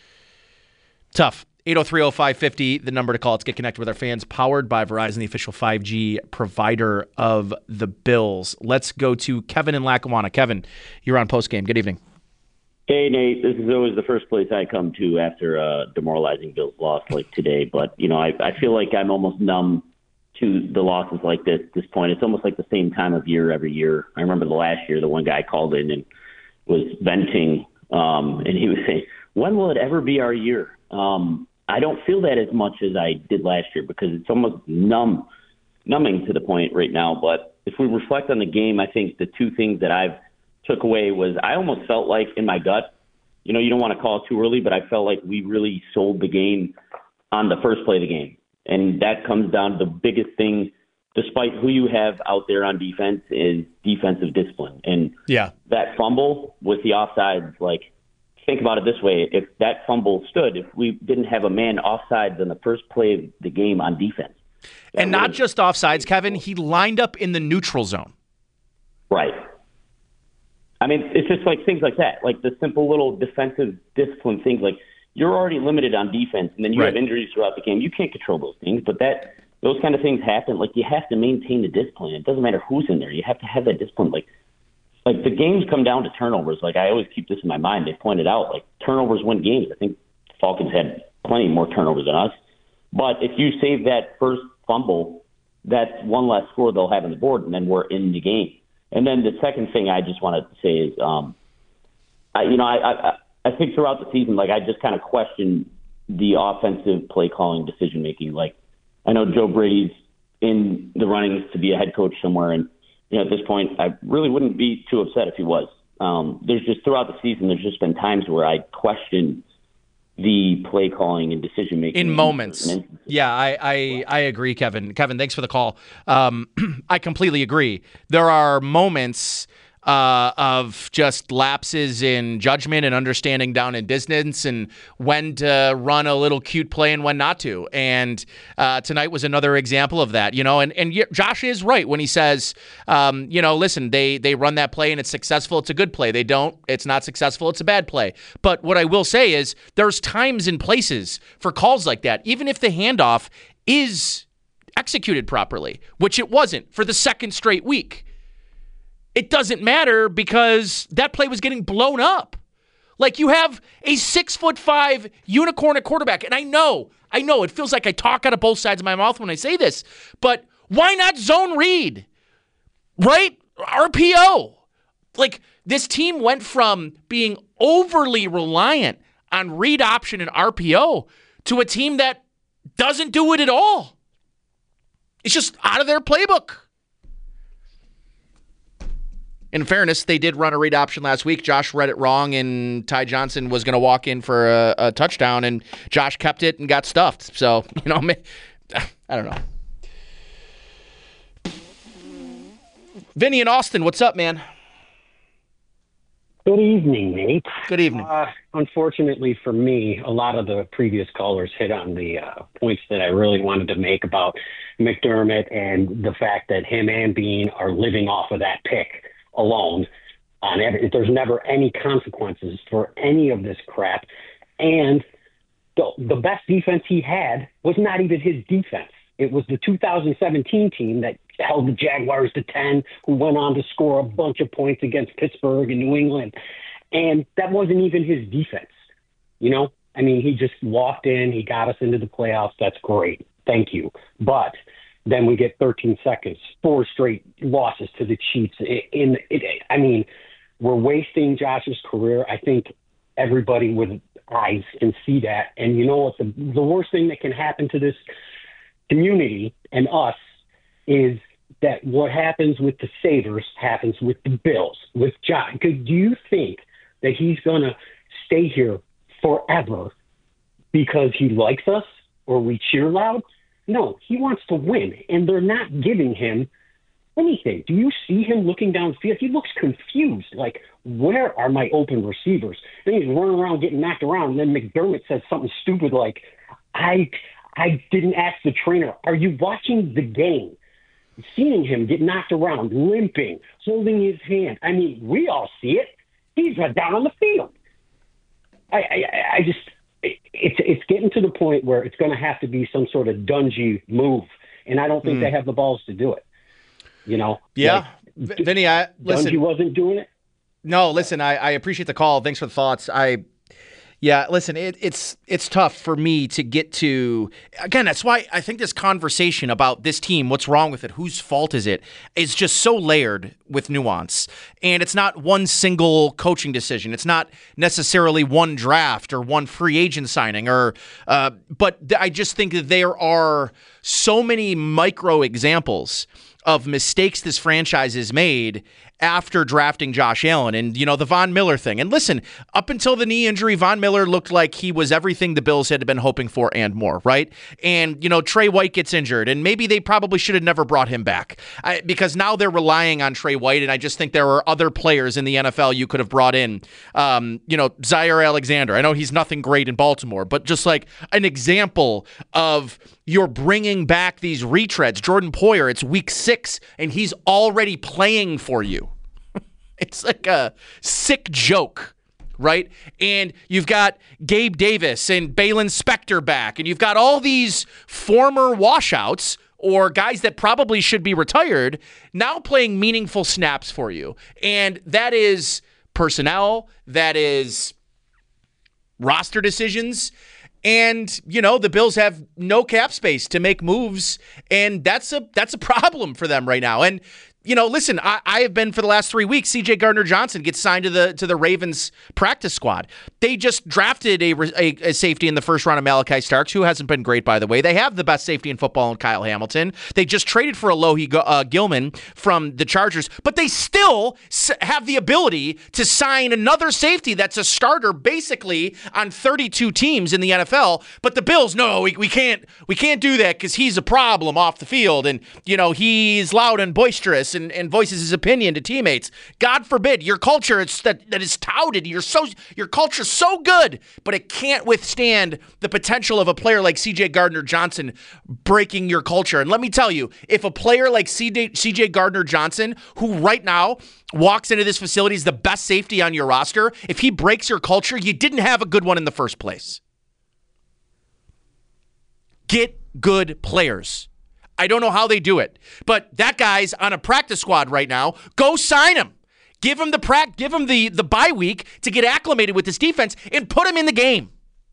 tough. eight oh three oh five fifty, the number to call. Let's get connected with our fans. Powered by Verizon, the official five G provider of the Bills. Let's go to Kevin in Lackawanna. Kevin, you're on postgame. Good evening. Hey, Nate. This is always the first place I come to after a demoralizing Bills loss like today. But, you know, I, I feel like I'm almost numb to the losses like this at this point. It's almost like the same time of year every year. I remember the last year, the one guy called in and was venting, um, and he was saying, when will it ever be our year? Um, I don't feel that as much as I did last year because it's almost numb, numbing to the point right now. But if we reflect on the game, I think the two things that I've took away was I almost felt like in my gut, you know, you don't want to call it too early, but I felt like we really sold the game on the first play of the game. And that comes down to the biggest thing, despite who you have out there on defense, is defensive discipline. And yeah, that fumble with the offsides, like, think about it this way. If that fumble stood, if we didn't have a man offsides on the first play of the game on defense. And not just offsides, Kevin, he lined up in the neutral zone. Right. I mean, it's just like things like that, like the simple little defensive discipline things. Like, you're already limited on defense, and then you Right. have injuries throughout the game. You can't control those things, but that those kind of things happen. Like, you have to maintain the discipline. It doesn't matter who's in there. You have to have that discipline. Like, Like, the games come down to turnovers. Like, I always keep this in my mind. They pointed out, like, turnovers win games. I think the Falcons had plenty more turnovers than us. But if you save that first fumble, that's one less score they'll have on the board, and then we're in the game. And then the second thing I just wanted to say is, um, I, you know, I, I, I think throughout the season, like, I just kind of questioned the offensive play calling decision making. Like, I know Joe Brady's in the runnings to be a head coach somewhere, and you know, at this point, I really wouldn't be too upset if he was. Um, there's just throughout the season, there's just been times where I question the play calling and decision making in moments. Yeah, I, I I agree, Kevin. Kevin, thanks for the call. Um, I completely agree. There are moments uh, of just lapses in judgment and understanding down in distance and when to run a little cute play and when not to. And uh, tonight was another example of that, you know, and, and Josh is right when he says, um, you know, listen, they, they run that play and it's successful. It's a good play. They don't, it's not successful. It's a bad play. But what I will say is there's times and places for calls like that, even if the handoff is executed properly, which it wasn't for the second straight week. It doesn't matter because that play was getting blown up. Like, you have a six foot five unicorn at quarterback. And I know, I know it feels like I talk out of both sides of my mouth when I say this, but why not zone read? Right? R P O. Like, this team went from being overly reliant on read option and R P O to a team that doesn't do it at all. It's just out of their playbook. In fairness, they did run a read option last week. Josh read it wrong, and Ty Johnson was going to walk in for a, a touchdown, and Josh kept it and got stuffed. So, you know, I don't know. Vinny in Austin, what's up, man? Good evening, Nate. Good evening. Uh, unfortunately for me, a lot of the previous callers hit on the uh, points that I really wanted to make about McDermott and the fact that him and Bean are living off of that pick alone. On every, there's never any consequences for any of this crap. And the, the best defense he had was not even his defense. It was the two thousand seventeen team that held the Jaguars to ten, who went on to score a bunch of points against Pittsburgh and New England. And that wasn't even his defense. You know, I mean, he just walked in, he got us into the playoffs. That's great. Thank you. But then we get thirteen seconds, four straight losses to the Chiefs. In, in I mean, we're wasting Josh's career. I think everybody with eyes can see that. And you know what? The, the worst thing that can happen to this community and us is that what happens with the Sabres happens with the Bills, with Josh. Because do you think that he's going to stay here forever because he likes us or we cheer loud? No, he wants to win, and they're not giving him anything. Do you see him looking downfield? He looks confused, like, where are my open receivers? Then he's running around getting knocked around, and then McDermott says something stupid like, I I didn't ask the trainer. Are you watching the game? Seeing him get knocked around, limping, holding his hand. I mean, we all see it. He's down on the field. I, I, I just... It's it's getting to the point where it's going to have to be some sort of Dungy move, and I don't think mm. they have the balls to do it. You know? Yeah. Like, v- Vinny, I, listen. Dungy wasn't doing it? No, listen, I, I appreciate the call. Thanks for the thoughts. I... Yeah, listen, it, it's it's tough for me to get to, again, that's why I think this conversation about this team, what's wrong with it, whose fault is it, is just so layered with nuance. And it's not one single coaching decision. It's not necessarily one draft or one free agent signing, or, uh, but I just think that there are so many micro examples of mistakes this franchise has made after drafting Josh Allen, and, you know, the Von Miller thing. And listen, up until the knee injury, Von Miller looked like he was everything the Bills had been hoping for and more, right? And, you know, Trey White gets injured, and maybe they probably should have never brought him back I, because now they're relying on Trey White, and I just think there are other players in the N F L you could have brought in. Um, you know, Zaire Alexander. I know he's nothing great in Baltimore, but just like an example of you're bringing back these retreads. Jordan Poyer, it's week six, and he's already playing for you. It's like a sick joke, right? And you've got Gabe Davis and Balin Spector back, and you've got all these former washouts or guys that probably should be retired now playing meaningful snaps for you. And that is personnel, that is roster decisions. And, you know, the Bills have no cap space to make moves, and that's a that's a problem for them right now. And, you know, listen, I, I have been for the last three weeks, C J Gardner-Johnson gets signed to the to the Ravens practice squad. They just drafted a, a, a safety in the first round of Malachi Starks, who hasn't been great, by the way. They have the best safety in football in Kyle Hamilton. They just traded for Alohi uh, Gilman from the Chargers, but they still have the ability to sign another safety that's a starter basically on thirty-two teams in the N F L. But the Bills, no, we, we can't we can't do that because he's a problem off the field, and, you know, he's loud and boisterous and, and voices his opinion to teammates. God forbid, your culture it's that, that is touted. You're so your culture's so good, but it can't withstand the potential of a player like C J Gardner-Johnson breaking your culture. And let me tell you, if a player like C J Gardner-Johnson, who right now walks into this facility is the best safety on your roster, if he breaks your culture, you didn't have a good one in the first place. Get good players. I don't know how they do it, but that guy's on a practice squad right now. Go sign him. Give him the pra- give him the, the bye week to get acclimated with this defense and put him in the game.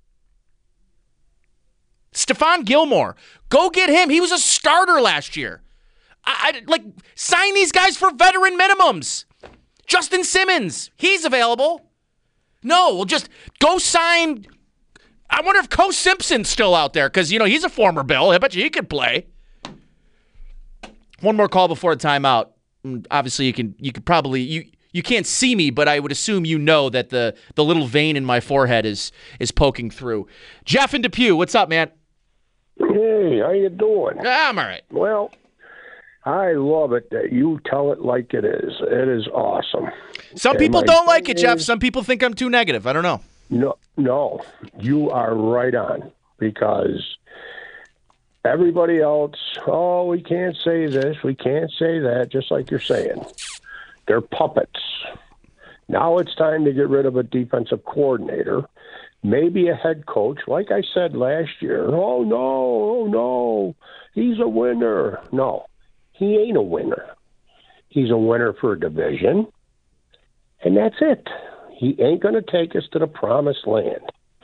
Stephon Gilmore, go get him. He was a starter last year. I, I like sign these guys for veteran minimums. Justin Simmons, he's available. No, we'll just go sign. I wonder if Co Simpson's still out there because, you know, he's a former Bill. I bet you he could play. One more call before a timeout. Obviously, you can you could probably you you can't see me, but I would assume you know that the the little vein in my forehead is is poking through. Jeff in Depew, what's up, man? Hey, how you doing? I'm all right. Well, I love it that you tell it like it is. It is awesome. Some And people my don't like thing it, Jeff. is- Some people think I'm too negative. I don't know. No, no, you are right on because everybody else, oh, we can't say this, we can't say that, just like you're saying. They're puppets. Now it's time to get rid of a defensive coordinator, maybe a head coach. Like I said last year, oh, no, oh, no, he's a winner. No, he ain't a winner. He's a winner for a division, and that's it. He ain't going to take us to the promised land.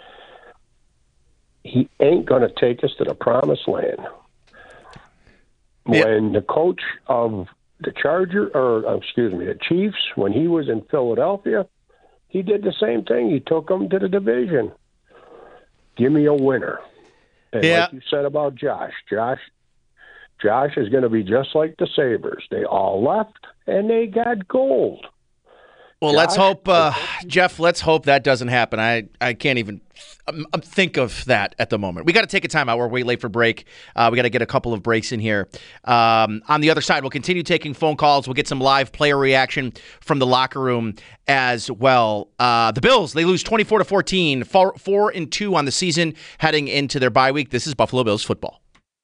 He ain't going to take us to the promised land. When the coach of the Charger, or excuse me, the Chiefs, when he was in Philadelphia, he did the same thing. He took them to the division. Give me a winner. And yeah. like you said about Josh, Josh, Josh is going to be just like the Sabres. They all left, and they got gold. Well, Josh, let's hope, uh, Jeff, let's hope that doesn't happen. I, I can't even um, think of that at the moment. We got to take a time out. We're way late for break. Uh, we got to get a couple of breaks in here. Um, on the other side, we'll continue taking phone calls. We'll get some live player reaction from the locker room as well. Uh, the Bills, they lose twenty-four to fourteen, four, four and two on the season heading into their bye week. This is Buffalo Bills football.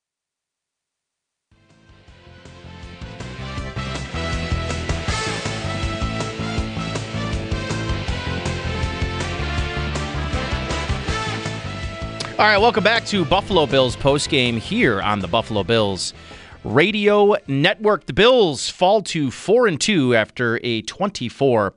All right, welcome back to Buffalo Bills postgame here on the Buffalo Bills Radio Network. The Bills fall to four and two after a twenty-four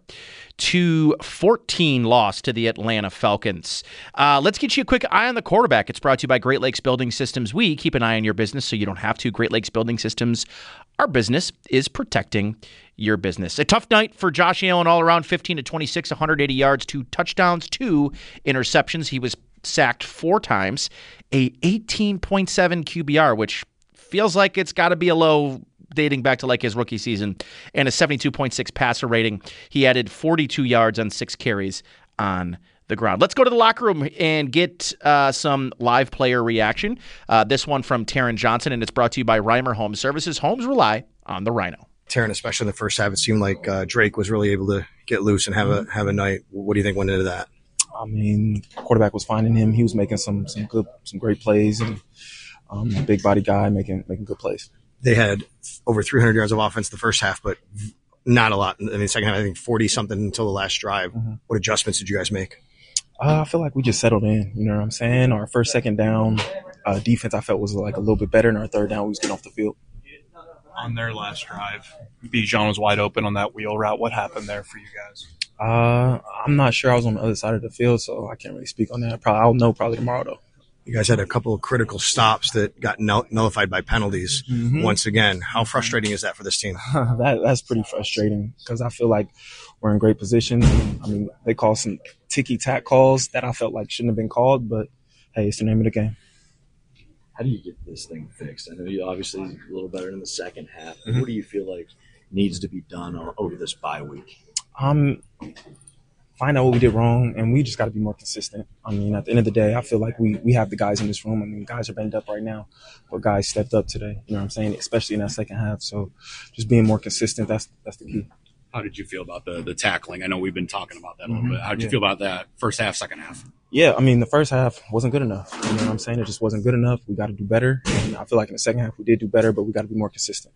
to fourteen loss to the Atlanta Falcons. Uh, let's get you a quick eye on the quarterback. It's brought to you by Great Lakes Building Systems. We keep an eye on your business so you don't have to. Great Lakes Building Systems, our business is protecting your business. A tough night for Josh Allen all around, fifteen to twenty-six, one hundred eighty yards, two touchdowns, two interceptions. He was sacked four times, a eighteen point seven Q B R, which feels like it's got to be a low dating back to like his rookie season, and a seventy-two point six passer rating. He added forty-two yards on six carries on the ground. Let's go to the locker room and get uh, some live player reaction. Uh, this one from Taron Johnson, and it's brought to you by Reimer Home Services. Homes rely on the Rhino. Taron, especially in the first half, it seemed like uh, Drake was really able to get loose and have a have a night. What do you think went into that? I mean, quarterback was finding him. He was making some some good, some great plays, and um, a big body guy making making good plays. They had over three hundred yards of offense the first half, but not a lot in the second half. I think forty something until the last drive. Mm-hmm. What adjustments did you guys make? Uh, I feel like we just settled in. You know what I'm saying? Our first, second down uh, defense, I felt was like a little bit better, and our third down, we was getting off the field. On their last drive, Bijan was wide open on that wheel route. What happened there for you guys? Uh, I'm not sure. I was on the other side of the field, so I can't really speak on that. Probably, I'll know probably tomorrow, though. You guys had a couple of critical stops that got null- nullified by penalties mm-hmm. once again. How frustrating is that for this team? that That's pretty frustrating because I feel like we're in great position. I mean, they call some ticky-tack calls that I felt like shouldn't have been called, but, hey, it's the name of the game. How do you get this thing fixed? I know you obviously a little better in the second half. Mm-hmm. What do you feel like needs to be done over this bye week? Um, find out what we did wrong, and we just got to be more consistent. I mean, at the end of the day, I feel like we we have the guys in this room. I mean, guys are banged up right now, but guys stepped up today. You know what I'm saying? Especially in that second half. So, just being more consistent, that's that's the key. How did you feel about the the tackling? I know we've been talking about that a little Mm-hmm. bit. How did you Yeah. feel about that first half, second half? Yeah, I mean, the first half wasn't good enough. You know what I'm saying? It just wasn't good enough. We got to do better. And I feel like in the second half we did do better, but we got to be more consistent.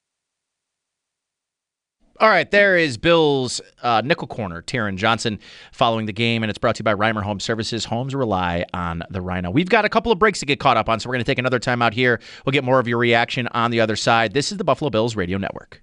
All right, there is Bill's uh, nickel corner, Taron Johnson, following the game, and it's brought to you by Reimer Home Services. Homes rely on the Rhino. We've got a couple of breaks to get caught up on, so we're going to take another time out here. We'll get more of your reaction on the other side. This is the Buffalo Bills Radio Network.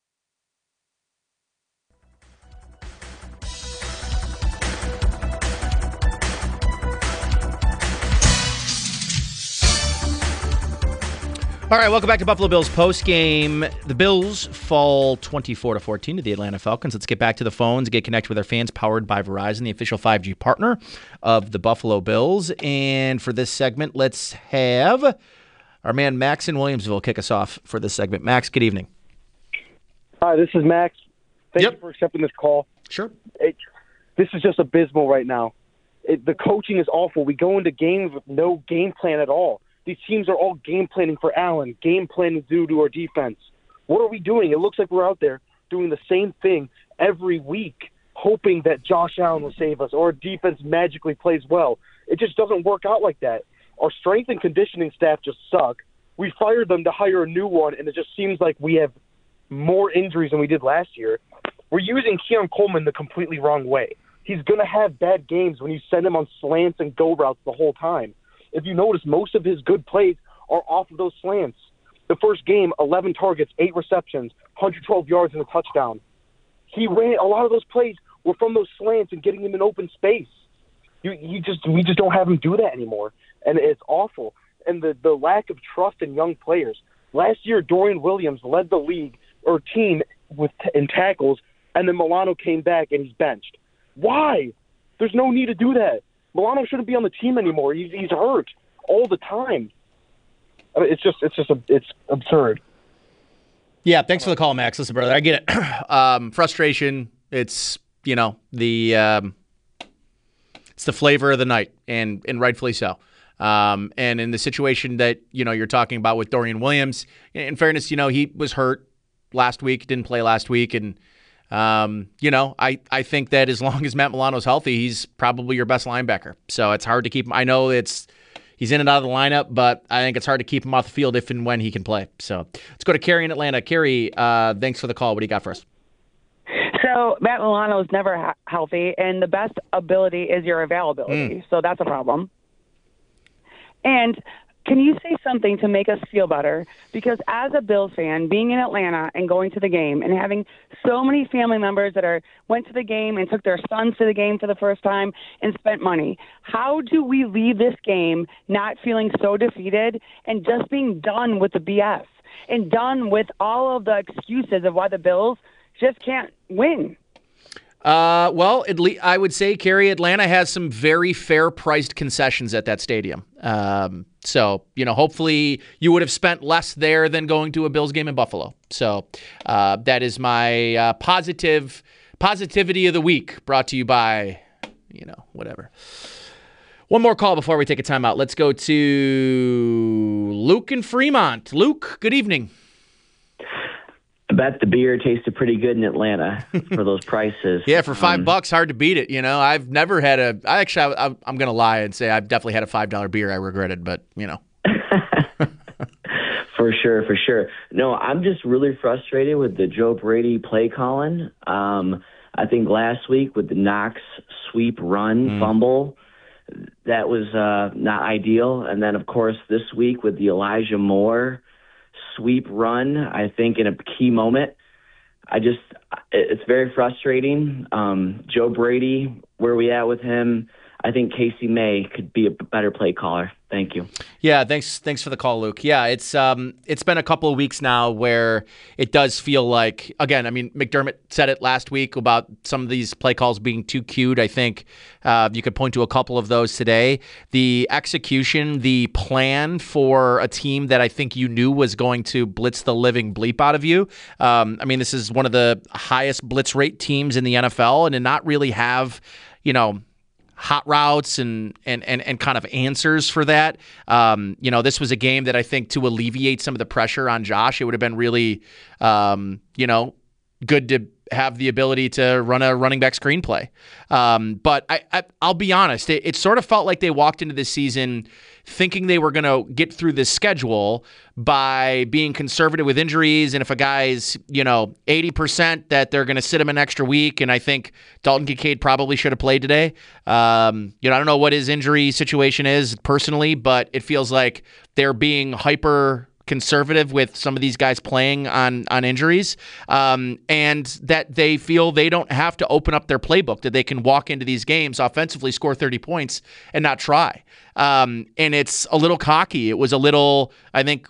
All right, welcome back to Buffalo Bills postgame. The Bills fall twenty-four to fourteen to the Atlanta Falcons. Let's get back to the phones and get connected with our fans, powered by Verizon, the official five G partner of the Buffalo Bills. And for this segment, let's have our man Max in Williamsville kick us off for this segment. Max, good evening. Hi, this is Max. Thank Yep. you for accepting this call. Sure. It, this is just abysmal right now. It, the coaching is awful. We go into games with no game plan at all. These teams are all game planning for Allen, game planning due to our defense. What are we doing? It looks like we're out there doing the same thing every week, hoping that Josh Allen will save us or our defense magically plays well. It just doesn't work out like that. Our strength and conditioning staff just suck. We fired them to hire a new one, and it just seems like we have more injuries than we did last year. We're using Keon Coleman the completely wrong way. He's going to have bad games when you send him on slants and go routes the whole time. If you notice, most of his good plays are off of those slants. The first game, eleven targets, eight receptions, one hundred twelve yards and a touchdown. He ran a lot of those plays were from those slants and getting him in open space. You, you just we just don't have him do that anymore, and it's awful. And the the lack of trust in young players. Last year, Dorian Williams led the league or team with in tackles, and then Milano came back and he's benched. Why? There's no need to do that. Milano shouldn't be on the team anymore. He's he's hurt all the time. I mean, it's just it's just a, it's absurd. Yeah, thanks for the call, Max. Listen, brother, I get it. um, frustration. It's you know the um, it's the flavor of the night, and and rightfully so. Um, and in the situation that, you know, you're talking about with Dorian Williams, in fairness, you know, he was hurt last week, didn't play last week. And, um, you know, I, I think that as long as Matt Milano's healthy, he's probably your best linebacker. So it's hard to keep him. I know it's he's in and out of the lineup, but I think it's hard to keep him off the field if and when he can play. So let's go to Carrie in Atlanta. Carrie, uh, thanks for the call. What do you got for us? So Matt Milano is never ha- healthy, and the best ability is your availability. Mm. So that's a problem. And can you say something to make us feel better? Because as a Bills fan, being in Atlanta and going to the game and having so many family members that are went to the game and took their sons to the game for the first time and spent money, how do we leave this game not feeling so defeated and just being done with the B S and done with all of the excuses of why the Bills just can't win? Uh, well, at least I would say, Carrie, Atlanta has some very fair-priced concessions at that stadium. Um, so, you know, hopefully you would have spent less there than going to a Bills game in Buffalo. So uh, that is my uh, positive positivity of the week, brought to you by, you know, whatever. One more call before we take a timeout. Let's go to Luke in Fremont. Luke, good evening. I bet the beer tasted pretty good in Atlanta for those prices. Yeah, for five um, bucks, hard to beat it. You know, I've never had a. I actually, I, I'm going to lie and say I've definitely had a five dollar beer I regretted, but you know. For sure, for sure. No, I'm just really frustrated with the Joe Brady play calling. Um, I think last week with the Knox sweep run Mm. fumble, that was uh, not ideal. And then, of course, this week with the Elijah Moore sweep run, I think in a key moment. I just, it's very frustrating. Um, Joe Brady, where we at with him? I think Casey May could be a better play caller. Thank you. Yeah, thanks. Thanks for the call, Luke. Yeah, it's um, it's been a couple of weeks now where it does feel like, again, I mean, McDermott said it last week about some of these play calls being too cute. I think uh, you could point to a couple of those today. The execution, the plan for a team that I think you knew was going to blitz the living bleep out of you. Um, I mean, this is one of the highest blitz rate teams in the N F L, and to not really have, you know, hot routes and, and and and kind of answers for that. Um, you know, this was a game that I think to alleviate some of the pressure on Josh, it would have been really, um, you know, good to have the ability to run a running back screenplay. Um, but I, I, I'll be honest, it, it sort of felt like they walked into this season thinking they were going to get through this schedule by being conservative with injuries. And if a guy's, you know, eighty percent, that they're going to sit him an extra week. And I think Dalton Kincaid probably should have played today. Um, you know, I don't know what his injury situation is personally, but it feels like they're being hyper conservative with some of these guys playing on on injuries, um, and that they feel they don't have to open up their playbook, that they can walk into these games offensively, score thirty points, and not try. Um, and it's a little cocky. It was a little, I think,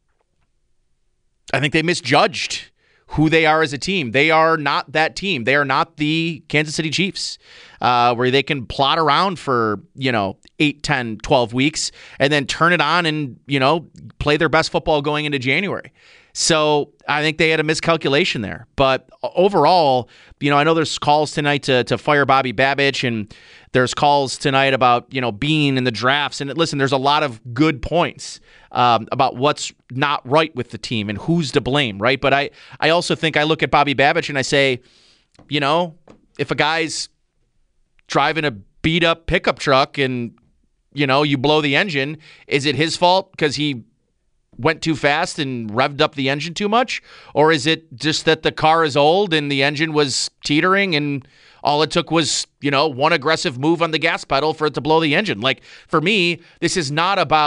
I think they misjudged who they are as a team. They are not that team. They are not the Kansas City Chiefs, uh, where they can plot around for, you know, eight, ten, twelve weeks and then turn it on and, you know, play their best football going into January. So I think they had a miscalculation there. But overall, you know, I know there's calls tonight to to fire Bobby Babich, and there's calls tonight about, you know, Bean and the drafts. And listen, there's a lot of good points um, about what's not right with the team and who's to blame, right? But I, I also think I look at Bobby Babich and I say, you know, if a guy's driving a beat up pickup truck and, you know, you blow the engine, is it his fault because he went too fast and revved up the engine too much? Or is it just that the car is old and the engine was teetering and all it took was, you know, one aggressive move on the gas pedal for it to blow the engine? Like, for me, this is not about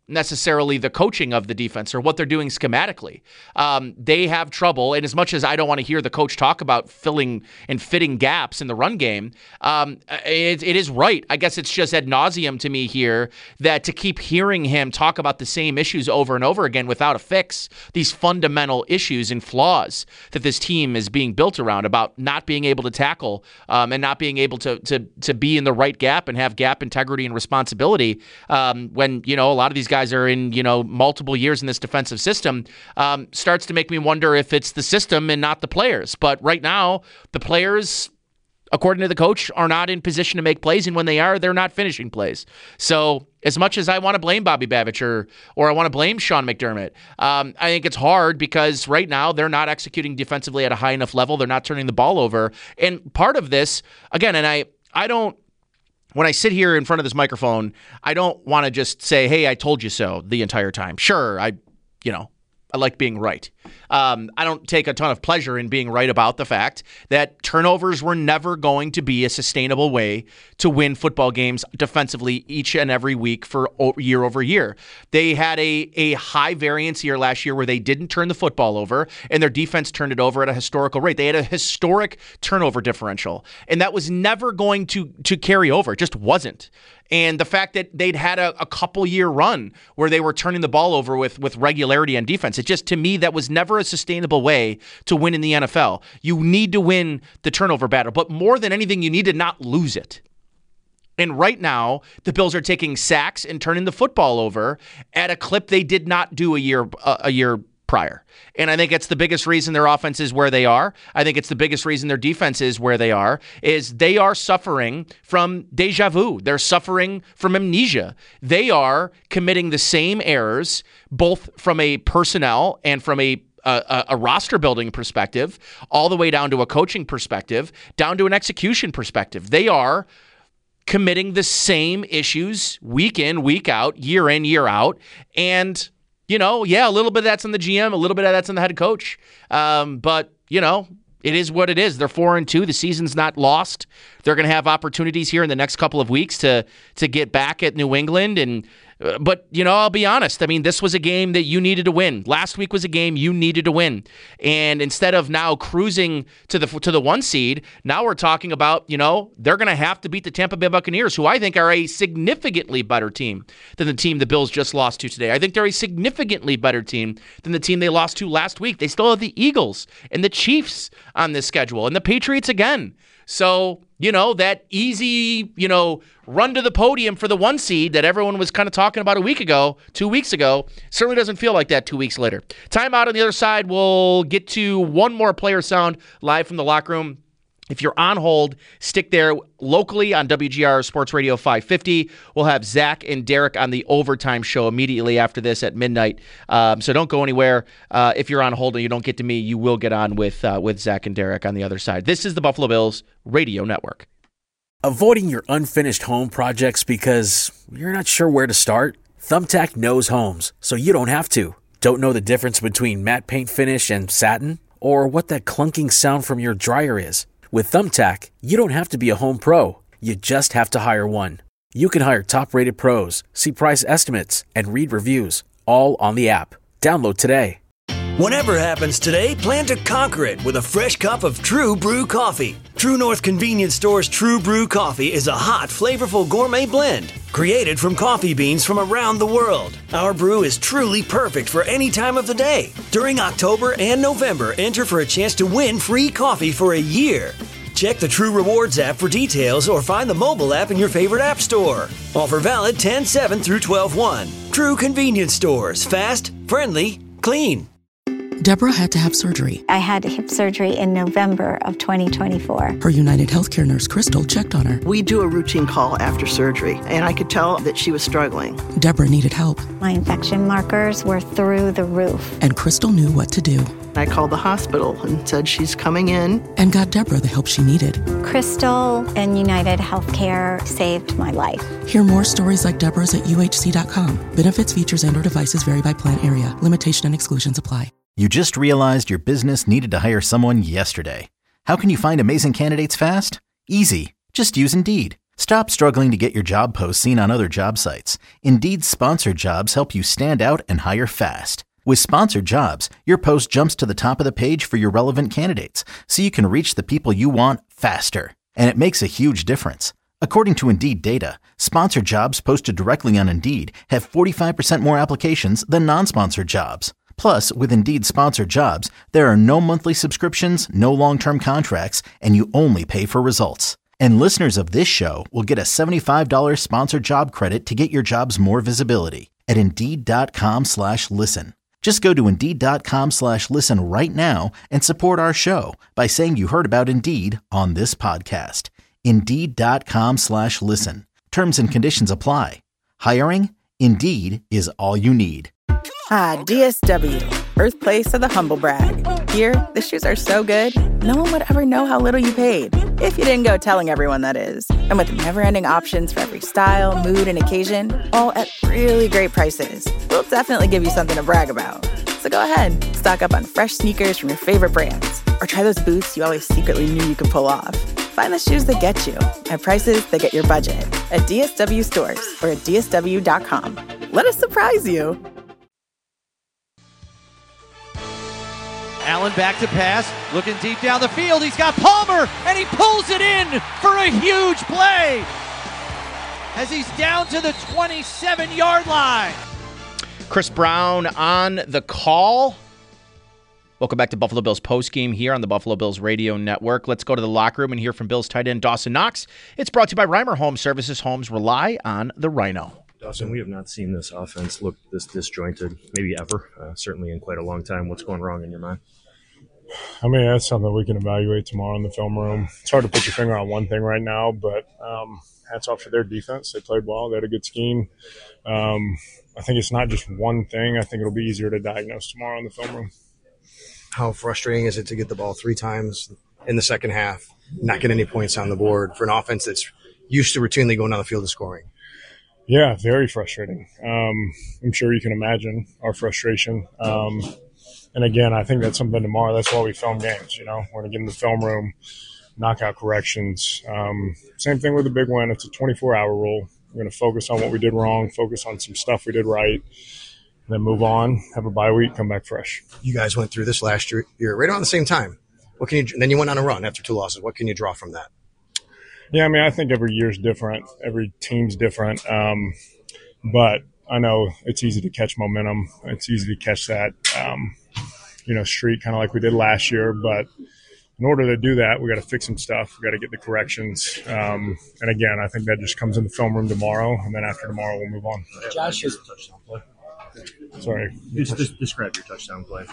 necessarily the coaching of the defense or what they're doing schematically. Um, they have trouble, and as much as I don't want to hear the coach talk about filling and fitting gaps in the run game, um, it, it is right. I guess it's just ad nauseum to me here that to keep hearing him talk about the same issues over and over again without a fix, these fundamental issues and flaws that this team is being built around, about not being able to tackle um, and not being able to, to, to be in the right gap and have gap integrity and responsibility um, when, you know, a lot of these guys guys are in, you know, multiple years in this defensive system, um, starts to make me wonder if it's the system and not the players. But right now, the players, according to the coach, are not in position to make plays, and when they are, they're not finishing plays. So as much as I want to blame Bobby Babich or, or I want to blame Sean McDermott, um, I think it's hard because right now they're not executing defensively at a high enough level. They're not turning the ball over. And part of this, again, and I, I don't, when I sit here in front of this microphone, I don't want to just say, hey, I told you so the entire time. Sure, I, you know, I like being right. Um, I don't take a ton of pleasure in being right about the fact that turnovers were never going to be a sustainable way to win football games defensively each and every week for year over year. They had a, a high variance year last year where they didn't turn the football over and their defense turned it over at a historical rate. They had a historic turnover differential, and that was never going to, to carry over. It just wasn't. And the fact that they'd had a, a couple year run where they were turning the ball over with, with regularity on defense, it just, to me, that was never a sustainable way to win in the N F L. You need to win the turnover battle, but more than anything, you need to not lose it. And right now, the Bills are taking sacks and turning the football over at a clip they did not do a year uh, a year prior. And I think it's the biggest reason their offense is where they are. I think it's the biggest reason their defense is where they are, is they are suffering from deja vu. They're suffering from amnesia. They are committing the same errors, both from a personnel and from a A, a roster building perspective, all the way down to a coaching perspective, down to an execution perspective. They are committing the same issues week in, week out, year in, year out. And, you know, yeah, a little bit of that's on the G M, a little bit of that's on the head coach. Um, but, you know, it is what it is. They're four and two. The season's not lost. They're going to have opportunities here in the next couple of weeks to to get back at New England. And uh, but you know, I'll be honest. I mean, this was a game that you needed to win. Last week was a game you needed to win. And instead of now cruising to the to the one seed, now we're talking about, you know, they're going to have to beat the Tampa Bay Buccaneers, who I think are a significantly better team than the team the Bills just lost to today. I think they're a significantly better team than the team they lost to last week. They still have the Eagles and the Chiefs on this schedule, and the Patriots again. So, you know, that easy, you know, run to the podium for the one seed that everyone was kind of talking about a week ago, two weeks ago, certainly doesn't feel like that two weeks later. Timeout on the other side. We'll get to one more player sound live from the locker room. If you're on hold, stick there locally on W G R Sports Radio five fifty. We'll have Zach and Derek on the overtime show immediately after this at midnight. Um, so don't go anywhere. Uh, if you're on hold and you don't get to me, you will get on with uh, with Zach and Derek on the other side. This is the Buffalo Bills Radio Network. Avoiding your unfinished home projects because you're not sure where to start? Thumbtack knows homes, so you don't have to. Don't know the difference between matte paint finish and satin? Or what that clunking sound from your dryer is? With Thumbtack, you don't have to be a home pro. You just have to hire one. You can hire top-rated pros, see price estimates, and read reviews, all on the app. Download today. Whatever happens today, plan to conquer it with a fresh cup of True Brew coffee. True North Convenience Store's True Brew coffee is a hot, flavorful gourmet blend created from coffee beans from around the world. Our brew is truly perfect for any time of the day. During October and November, enter for a chance to win free coffee for a year. Check the True Rewards app for details or find the mobile app in your favorite app store. Offer valid ten seven through twelve one. True Convenience Stores. Fast, friendly, clean. Deborah had to have surgery. I had hip surgery in November of twenty twenty-four. Her United Healthcare nurse, Crystal, checked on her. We do a routine call after surgery, and I could tell that she was struggling. Deborah needed help. My infection markers were through the roof. And Crystal knew what to do. I called the hospital and said she's coming in. And got Deborah the help she needed. Crystal and United Healthcare saved my life. Hear more stories like Deborah's at U H C dot com. Benefits, features, and or devices vary by plan area. Limitation and exclusions apply. You just realized your business needed to hire someone yesterday. How can you find amazing candidates fast? Easy. Just use Indeed. Stop struggling to get your job post seen on other job sites. Indeed's sponsored jobs help you stand out and hire fast. With sponsored jobs, your post jumps to the top of the page for your relevant candidates, so you can reach the people you want faster. And it makes a huge difference. According to Indeed data, sponsored jobs posted directly on Indeed have forty-five percent more applications than non-sponsored jobs. Plus, with Indeed sponsored jobs, there are no monthly subscriptions, no long-term contracts, and you only pay for results. And listeners of this show will get a seventy-five dollars sponsored job credit to get your jobs more visibility at Indeed.com slash listen. Just go to Indeed.com slash listen right now and support our show by saying you heard about Indeed on this podcast. Indeed.com slash listen. Terms and conditions apply. Hiring? Indeed is all you need. Ah, D S W, birthplace of the humble brag. Here, the shoes are so good, no one would ever know how little you paid. If you didn't go telling everyone, that is. And with never-ending options for every style, mood, and occasion, all at really great prices, we'll definitely give you something to brag about. So go ahead, stock up on fresh sneakers from your favorite brands, or try those boots you always secretly knew you could pull off. Find the shoes that get you at prices that get your budget at D S W stores or at D S W dot com. Let us surprise you. Allen back to pass, looking deep down the field. He's got Palmer, and he pulls it in for a huge play as he's down to the twenty-seven-yard line. Chris Brown on the call. Welcome back to Buffalo Bills postgame here on the Buffalo Bills Radio Network. Let's go to the locker room and hear from Bills tight end Dawson Knox. It's brought to you by Reimer Home Services. Homes rely on the Rhino. Dawson, we have not seen this offense look this disjointed, maybe ever, uh, certainly in quite a long time. What's going wrong in your mind? I mean, that's something we can evaluate tomorrow in the film room. It's hard to put your finger on one thing right now, but um, hats off to their defense. They played well. They had a good scheme. Um, I think it's not just one thing. I think it'll be easier to diagnose tomorrow in the film room. How frustrating is it to get the ball three times in the second half, not get any points on the board for an offense that's used to routinely going down the field and scoring? Yeah, very frustrating. Um, I'm sure you can imagine our frustration. Um, and again, I think that's something tomorrow. That's why we film games. You know, we're going to get in the film room, knock out corrections. Um, same thing with the big win. It's a twenty-four hour rule. We're going to focus on what we did wrong, focus on some stuff we did right, then move on, have a bye week, come back fresh. You guys went through this last year, year right around the same time. What can you? Then you went on a run after two losses. What can you draw from that? Yeah, I mean, I think every year's different. Every team's different. Um, but I know it's easy to catch momentum. It's easy to catch that, um, you know, streak, kind of like we did last year. But in order to do that, we got to fix some stuff. We got to get the corrections. Um, and again, I think that just comes in the film room tomorrow, and then after tomorrow, we'll move on. Josh has touchdown play. Sorry. Just, just describe your touchdown play.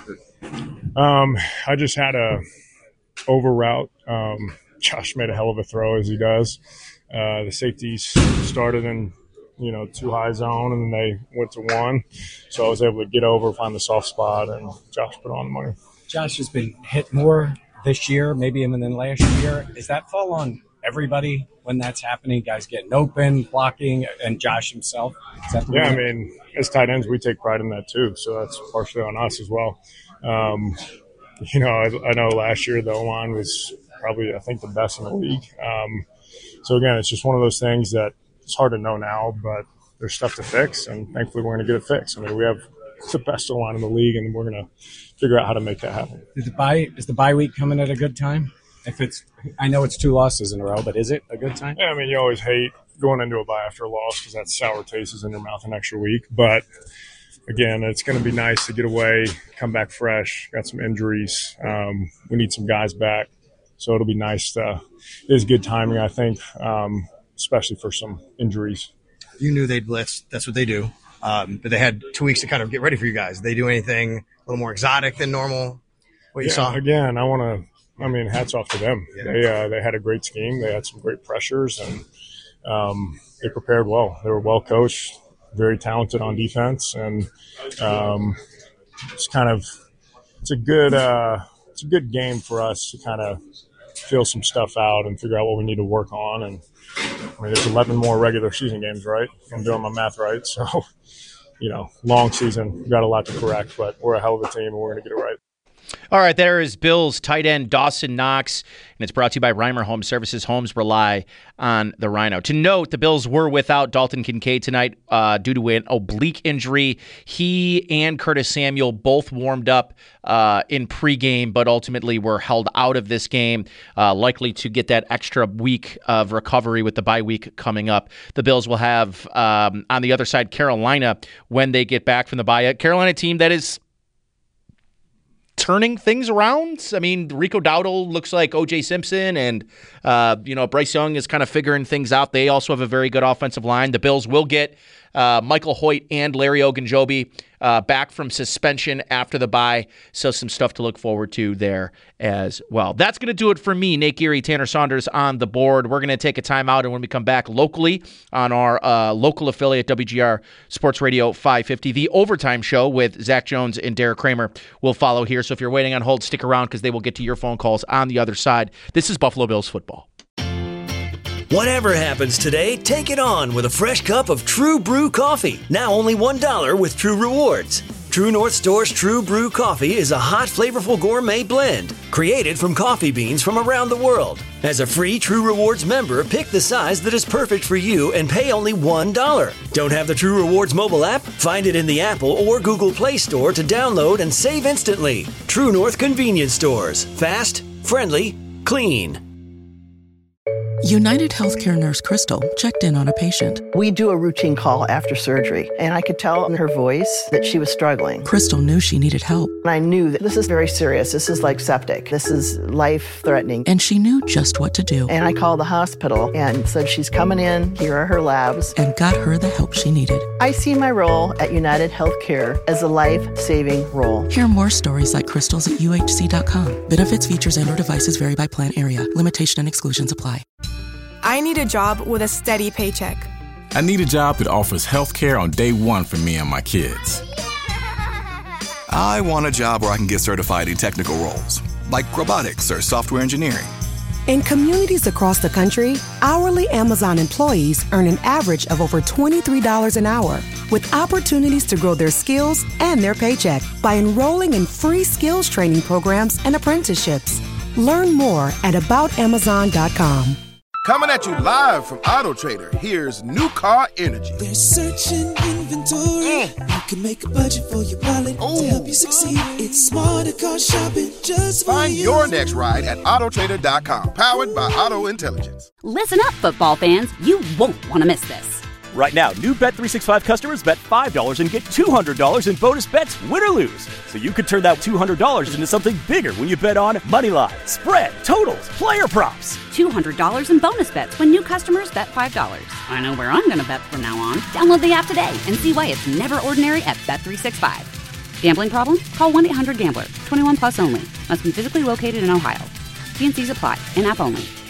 Um, I just had a over route. Um, Josh made a hell of a throw, as he does. Uh, the safeties started in, you know, two high zone, and then they went to one. So I was able to get over, find the soft spot, and Josh put on the money. Josh has been hit more this year, maybe even than last year. Does that fall on everybody when that's happening? Guys getting open, blocking, and Josh himself? Is that the yeah, way? I mean, as tight ends, we take pride in that too. So that's partially on us as well. Um, you know, I, I know last year the O-line was probably, I think, the best in the league. Um, so, again, it's just one of those things that it's hard to know now, but there's stuff to fix, and thankfully we're going to get it fixed. I mean, we have the best O-line in the league, and we're going to figure out how to make that happen. Is the bye, is the bye week coming at a good time? If it's, I know it's two losses in a row, but is it a good time? Yeah, I mean, you always hate going into a bye after a loss because that sour taste is in your mouth an extra week. But, again, it's going to be nice to get away, come back fresh, got some injuries. Um, we need some guys back. So it'll be nice to – it is good timing, I think, um, especially for some injuries. You knew they'd blitz. That's what they do. Um, but they had two weeks to kind of get ready for you guys. Did they do anything a little more exotic than normal, what you yeah, saw? Again, I want to – I mean, hats off to them. Yeah. They uh, they had a great scheme. They had some great pressures, and um, they prepared well. They were well coached, very talented on defense, and um, it's kind of – it's a good uh, it's a good game for us to kind of – feel some stuff out and figure out what we need to work on. And I mean, there's eleven more regular season games, right? If I'm doing my math right. So, you know, long season, we've got a lot to correct, but we're a hell of a team and we're going to get it right. All right, there is Bills tight end Dawson Knox, and it's brought to you by Reimer Home Services. Homes rely on the Rhino. To note, the Bills were without Dalton Kincaid tonight uh, due to an oblique injury. He and Curtis Samuel both warmed up uh, in pregame, but ultimately were held out of this game, uh, likely to get that extra week of recovery with the bye week coming up. The Bills will have, um, on the other side, Carolina when they get back from the bye. A Carolina team that is turning things around. I mean, Rico Dowdle looks like O J Simpson, and uh, you know, Bryce Young is kind of figuring things out. They also have a very good offensive line. The Bills will get uh, Michael Hoyt and Larry Ogunjobi uh, back from suspension after the bye, so some stuff to look forward to there as well. That's going to do it for me, Nate Geary, Tanner Saunders on the board. We're going to take a timeout, and when we come back locally on our uh, local affiliate, W G R Sports Radio five fifty, the Overtime Show with Zach Jones and Derek Kramer will follow here. So if you're waiting on hold, stick around because they will get to your phone calls on the other side. This is Buffalo Bills football. Whatever happens today, take it on with a fresh cup of True Brew coffee. Now only one dollar with True Rewards. True North Store's True Brew coffee is a hot, flavorful gourmet blend created from coffee beans from around the world. As a free True Rewards member, pick the size that is perfect for you and pay only one dollar. Don't have the True Rewards mobile app? Find it in the Apple or Google Play Store to download and save instantly. True North Convenience Stores. Fast, friendly, clean. United Healthcare nurse Crystal checked in on a patient. We do a routine call after surgery, and I could tell in her voice that she was struggling. Crystal knew she needed help. And I knew that this is very serious. This is like septic. This is life-threatening. And she knew just what to do. And I called the hospital and said, she's coming in. Here are her labs. And got her the help she needed. I see my role at United Healthcare as a life-saving role. Hear more stories like Crystal's at U H C dot com. Benefits, features, and or devices vary by plan area. Limitation and exclusions apply. I need a job with a steady paycheck. I need a job that offers health care on day one for me and my kids. I want a job where I can get certified in technical roles, like robotics or software engineering. In communities across the country, hourly Amazon employees earn an average of over twenty-three dollars an hour, with opportunities to grow their skills and their paycheck by enrolling in free skills training programs and apprenticeships. Learn more at about amazon dot com. Coming at you live from Auto Trader, here's New Car Energy. They're searching inventory. Mm. You can make a budget for your wallet Ooh. To help you succeed. It's smarter car shopping just for Find you. your next ride at auto trader dot com, powered by Auto Intelligence. Listen up, football fans. You won't want to miss this. Right now, new Bet three sixty-five customers bet five dollars and get two hundred dollars in bonus bets, win or lose. So you could turn that two hundred dollars into something bigger when you bet on money line, spread, totals, player props. two hundred dollars in bonus bets when new customers bet five dollars. I know where I'm going to bet from now on. Download the app today and see why it's never ordinary at Bet three sixty-five. Gambling problem? Call one eight hundred gambler. twenty-one plus only. Must be physically located in Ohio. T and C's apply. In-app only.